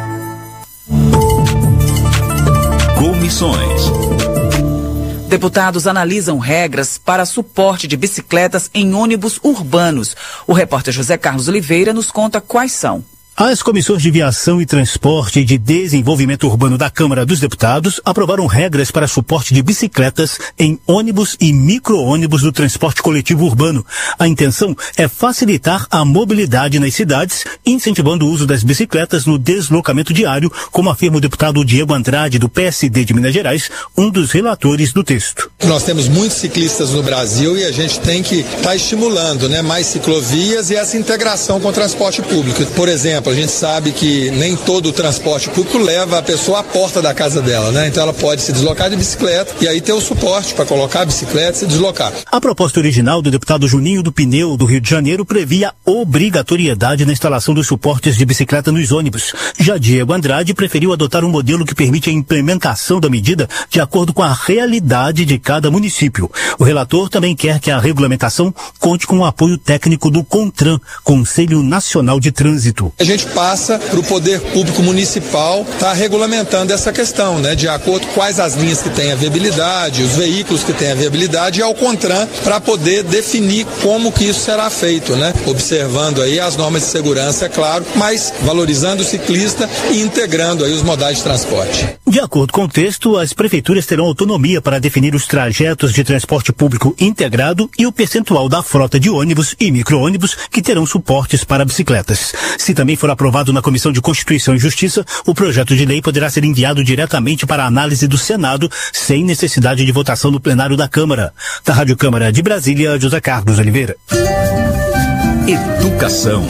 Comissões. Deputados analisam regras para suporte de bicicletas em ônibus urbanos. O repórter José Carlos Oliveira nos conta quais são. As comissões de Viação e Transporte e de Desenvolvimento Urbano da Câmara dos Deputados aprovaram regras para suporte de bicicletas em ônibus e micro-ônibus do transporte coletivo urbano. A intenção é facilitar a mobilidade nas cidades, incentivando o uso das bicicletas no deslocamento diário, como afirma o deputado Diego Andrade, do PSD de Minas Gerais, um dos relatores do texto. Nós temos muitos ciclistas no Brasil e a gente tem que estar estimulando, mais ciclovias e essa integração com o transporte público. Por exemplo, a gente sabe que nem todo o transporte público leva a pessoa à porta da casa dela, Então ela pode se deslocar de bicicleta e aí ter o suporte para colocar a bicicleta e se deslocar. A proposta original do deputado Juninho do Pneu, do Rio de Janeiro, previa obrigatoriedade na instalação dos suportes de bicicleta nos ônibus. Já Diego Andrade preferiu adotar um modelo que permite a implementação da medida de acordo com a realidade de cada município. O relator também quer que a regulamentação conte com o apoio técnico do CONTRAN, Conselho Nacional de Trânsito. A gente passa para o poder público municipal estar regulamentando essa questão, né? De acordo com quais as linhas que têm a viabilidade, os veículos que têm a viabilidade, e ao CONTRAN para poder definir como que isso será feito, né? Observando aí as normas de segurança, é claro, mas valorizando o ciclista e integrando aí os modais de transporte. De acordo com o texto, as prefeituras terão autonomia para definir os trajetos de transporte público integrado e o percentual da frota de ônibus e micro-ônibus que terão suportes para bicicletas. Se também for aprovado na Comissão de Constituição e Justiça, o projeto de lei poderá ser enviado diretamente para a análise do Senado, sem necessidade de votação no plenário da Câmara. Da Rádio Câmara de Brasília, José Carlos Oliveira. Educação.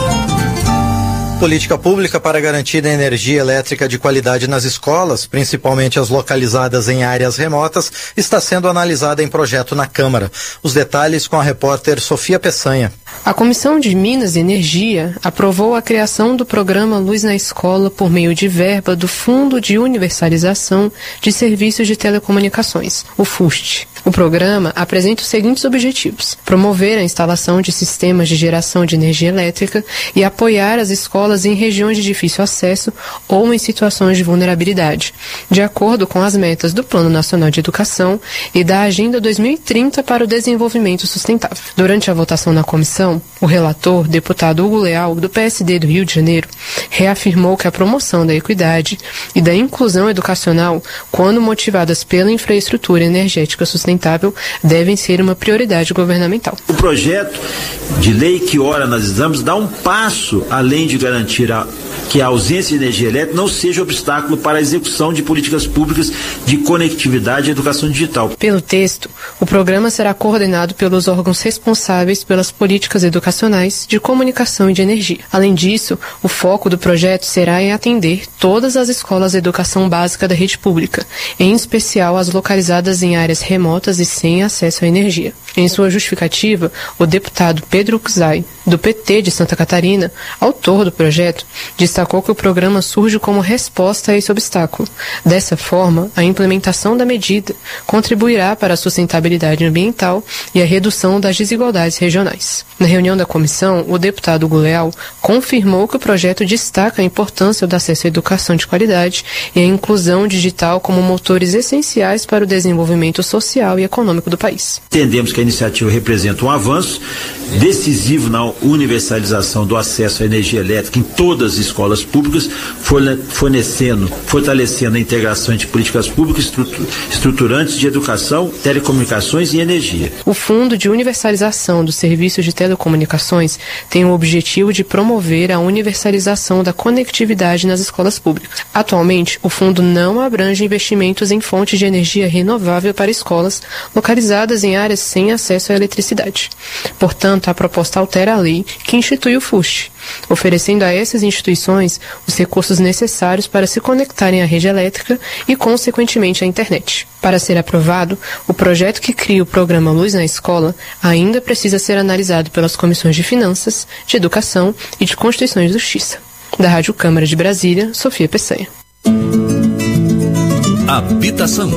Política pública para garantir a energia elétrica de qualidade nas escolas, principalmente as localizadas em áreas remotas, está sendo analisada em projeto na Câmara. Os detalhes com a repórter Sofia Peçanha. A Comissão de Minas e Energia aprovou a criação do programa Luz na Escola por meio de verba do Fundo de Universalização de Serviços de Telecomunicações, o FUST. O programa apresenta os seguintes objetivos: promover a instalação de sistemas de geração de energia elétrica e apoiar as escolas em regiões de difícil acesso ou em situações de vulnerabilidade, de acordo com as metas do Plano Nacional de Educação e da Agenda 2030 para o Desenvolvimento Sustentável. Durante a votação na comissão, o relator, deputado Hugo Leal, do PSD do Rio de Janeiro, reafirmou que a promoção da equidade e da inclusão educacional, quando motivadas pela infraestrutura energética sustentável, devem ser uma prioridade governamental. O projeto de lei que ora nós estamos dá um passo além de garantir que a ausência de energia elétrica não seja obstáculo para a execução de políticas públicas de conectividade e educação digital. Pelo texto, o programa será coordenado pelos órgãos responsáveis pelas políticas educacionais, de comunicação e de energia. Além disso, o foco do projeto será em atender todas as escolas de educação básica da rede pública, em especial as localizadas em áreas remotas e sem acesso à energia. Em sua justificativa, o deputado Pedro Czai, do PT de Santa Catarina, autor do projeto, destacou que o programa surge como resposta a esse obstáculo. Dessa forma, a implementação da medida contribuirá para a sustentabilidade ambiental e a redução das desigualdades regionais. Na reunião da comissão, o deputado Hugo Leal confirmou que o projeto destaca a importância do acesso à educação de qualidade e a inclusão digital como motores essenciais para o desenvolvimento social e econômico do país. Entendemos que a iniciativa representa um avanço decisivo na universalização do acesso à energia elétrica em todas as escolas públicas, fortalecendo a integração entre políticas públicas estruturantes de educação, telecomunicações e energia. O Fundo de Universalização dos Serviços de Telecomunicações tem o objetivo de promover a universalização da conectividade nas escolas públicas. Atualmente, o fundo não abrange investimentos em fontes de energia renovável para escolas localizadas em áreas sem acesso à eletricidade. Portanto, a proposta altera a lei que institui o FUST, oferecendo a essas instituições os recursos necessários para se conectarem à rede elétrica e, consequentemente, à internet. Para ser aprovado, o projeto que cria o programa Luz na Escola ainda precisa ser analisado pelas comissões de Finanças, de Educação e de Constituição e Justiça. Da Rádio Câmara de Brasília, Sofia Peçanha. Habitação.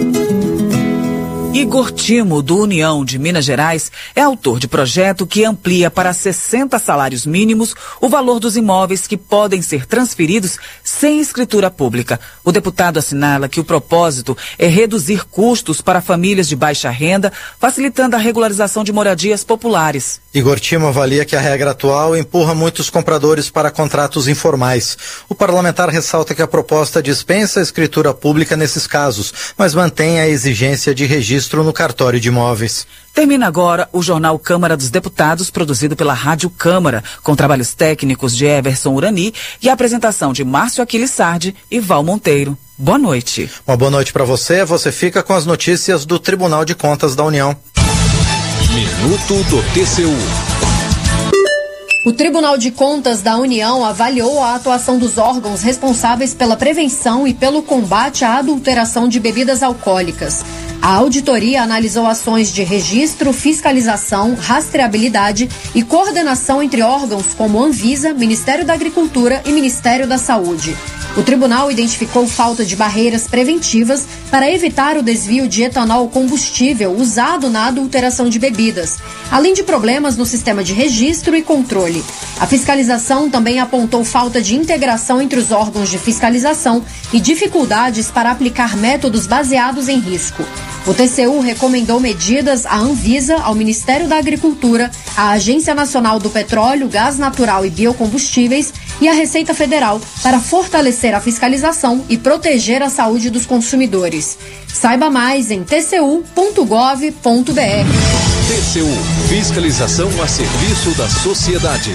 Igor Timo, do União de Minas Gerais, é autor de projeto que amplia para 60 salários mínimos o valor dos imóveis que podem ser transferidos sem escritura pública. O deputado assinala que o propósito é reduzir custos para famílias de baixa renda, facilitando a regularização de moradias populares. Igor Timo avalia que a regra atual empurra muitos compradores para contratos informais. O parlamentar ressalta que a proposta dispensa a escritura pública nesses casos, mas mantém a exigência de registro no cartório de imóveis. Termina agora o Jornal Câmara dos Deputados, produzido pela Rádio Câmara, com trabalhos técnicos de Everson Urani e a apresentação de Márcio Aquiles Sardi e Val Monteiro. Boa noite. Uma boa noite para você. Você fica com as notícias do Tribunal de Contas da União. Minuto do TCU. O Tribunal de Contas da União avaliou a atuação dos órgãos responsáveis pela prevenção e pelo combate à adulteração de bebidas alcoólicas. A auditoria analisou ações de registro, fiscalização, rastreabilidade e coordenação entre órgãos como Anvisa, Ministério da Agricultura e Ministério da Saúde. O tribunal identificou falta de barreiras preventivas para evitar o desvio de etanol combustível usado na adulteração de bebidas, além de problemas no sistema de registro e controle. A fiscalização também apontou falta de integração entre os órgãos de fiscalização e dificuldades para aplicar métodos baseados em risco. O TCU recomendou medidas à Anvisa, ao Ministério da Agricultura, à Agência Nacional do Petróleo, Gás Natural e Biocombustíveis e à Receita Federal para fortalecer a fiscalização e proteger a saúde dos consumidores. Saiba mais em tcu.gov.br. TCU, fiscalização a serviço da sociedade.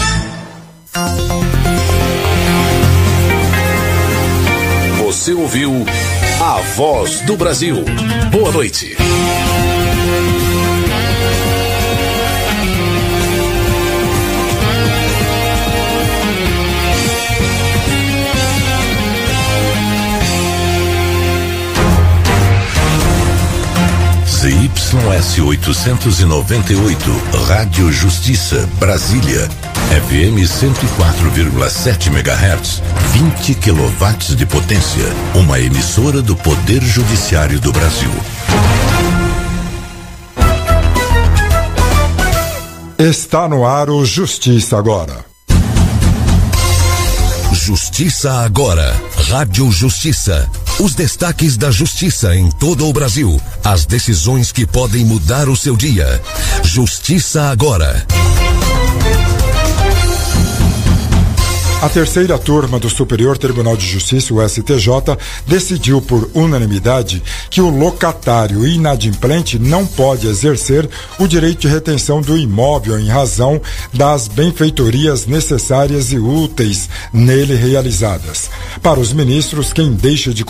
Você ouviu A Voz do Brasil. Boa noite. ZYS 898, Rádio Justiça, Brasília. FM 104,7 MHz, 20 kW de potência. Uma emissora do Poder Judiciário do Brasil. Está no ar o Justiça Agora. Justiça Agora. Rádio Justiça. Os destaques da justiça em todo o Brasil. As decisões que podem mudar o seu dia. Justiça Agora. A terceira turma do Superior Tribunal de Justiça, o STJ, decidiu por unanimidade que o locatário inadimplente não pode exercer o direito de retenção do imóvel em razão das benfeitorias necessárias e úteis nele realizadas. Para os ministros, quem deixa de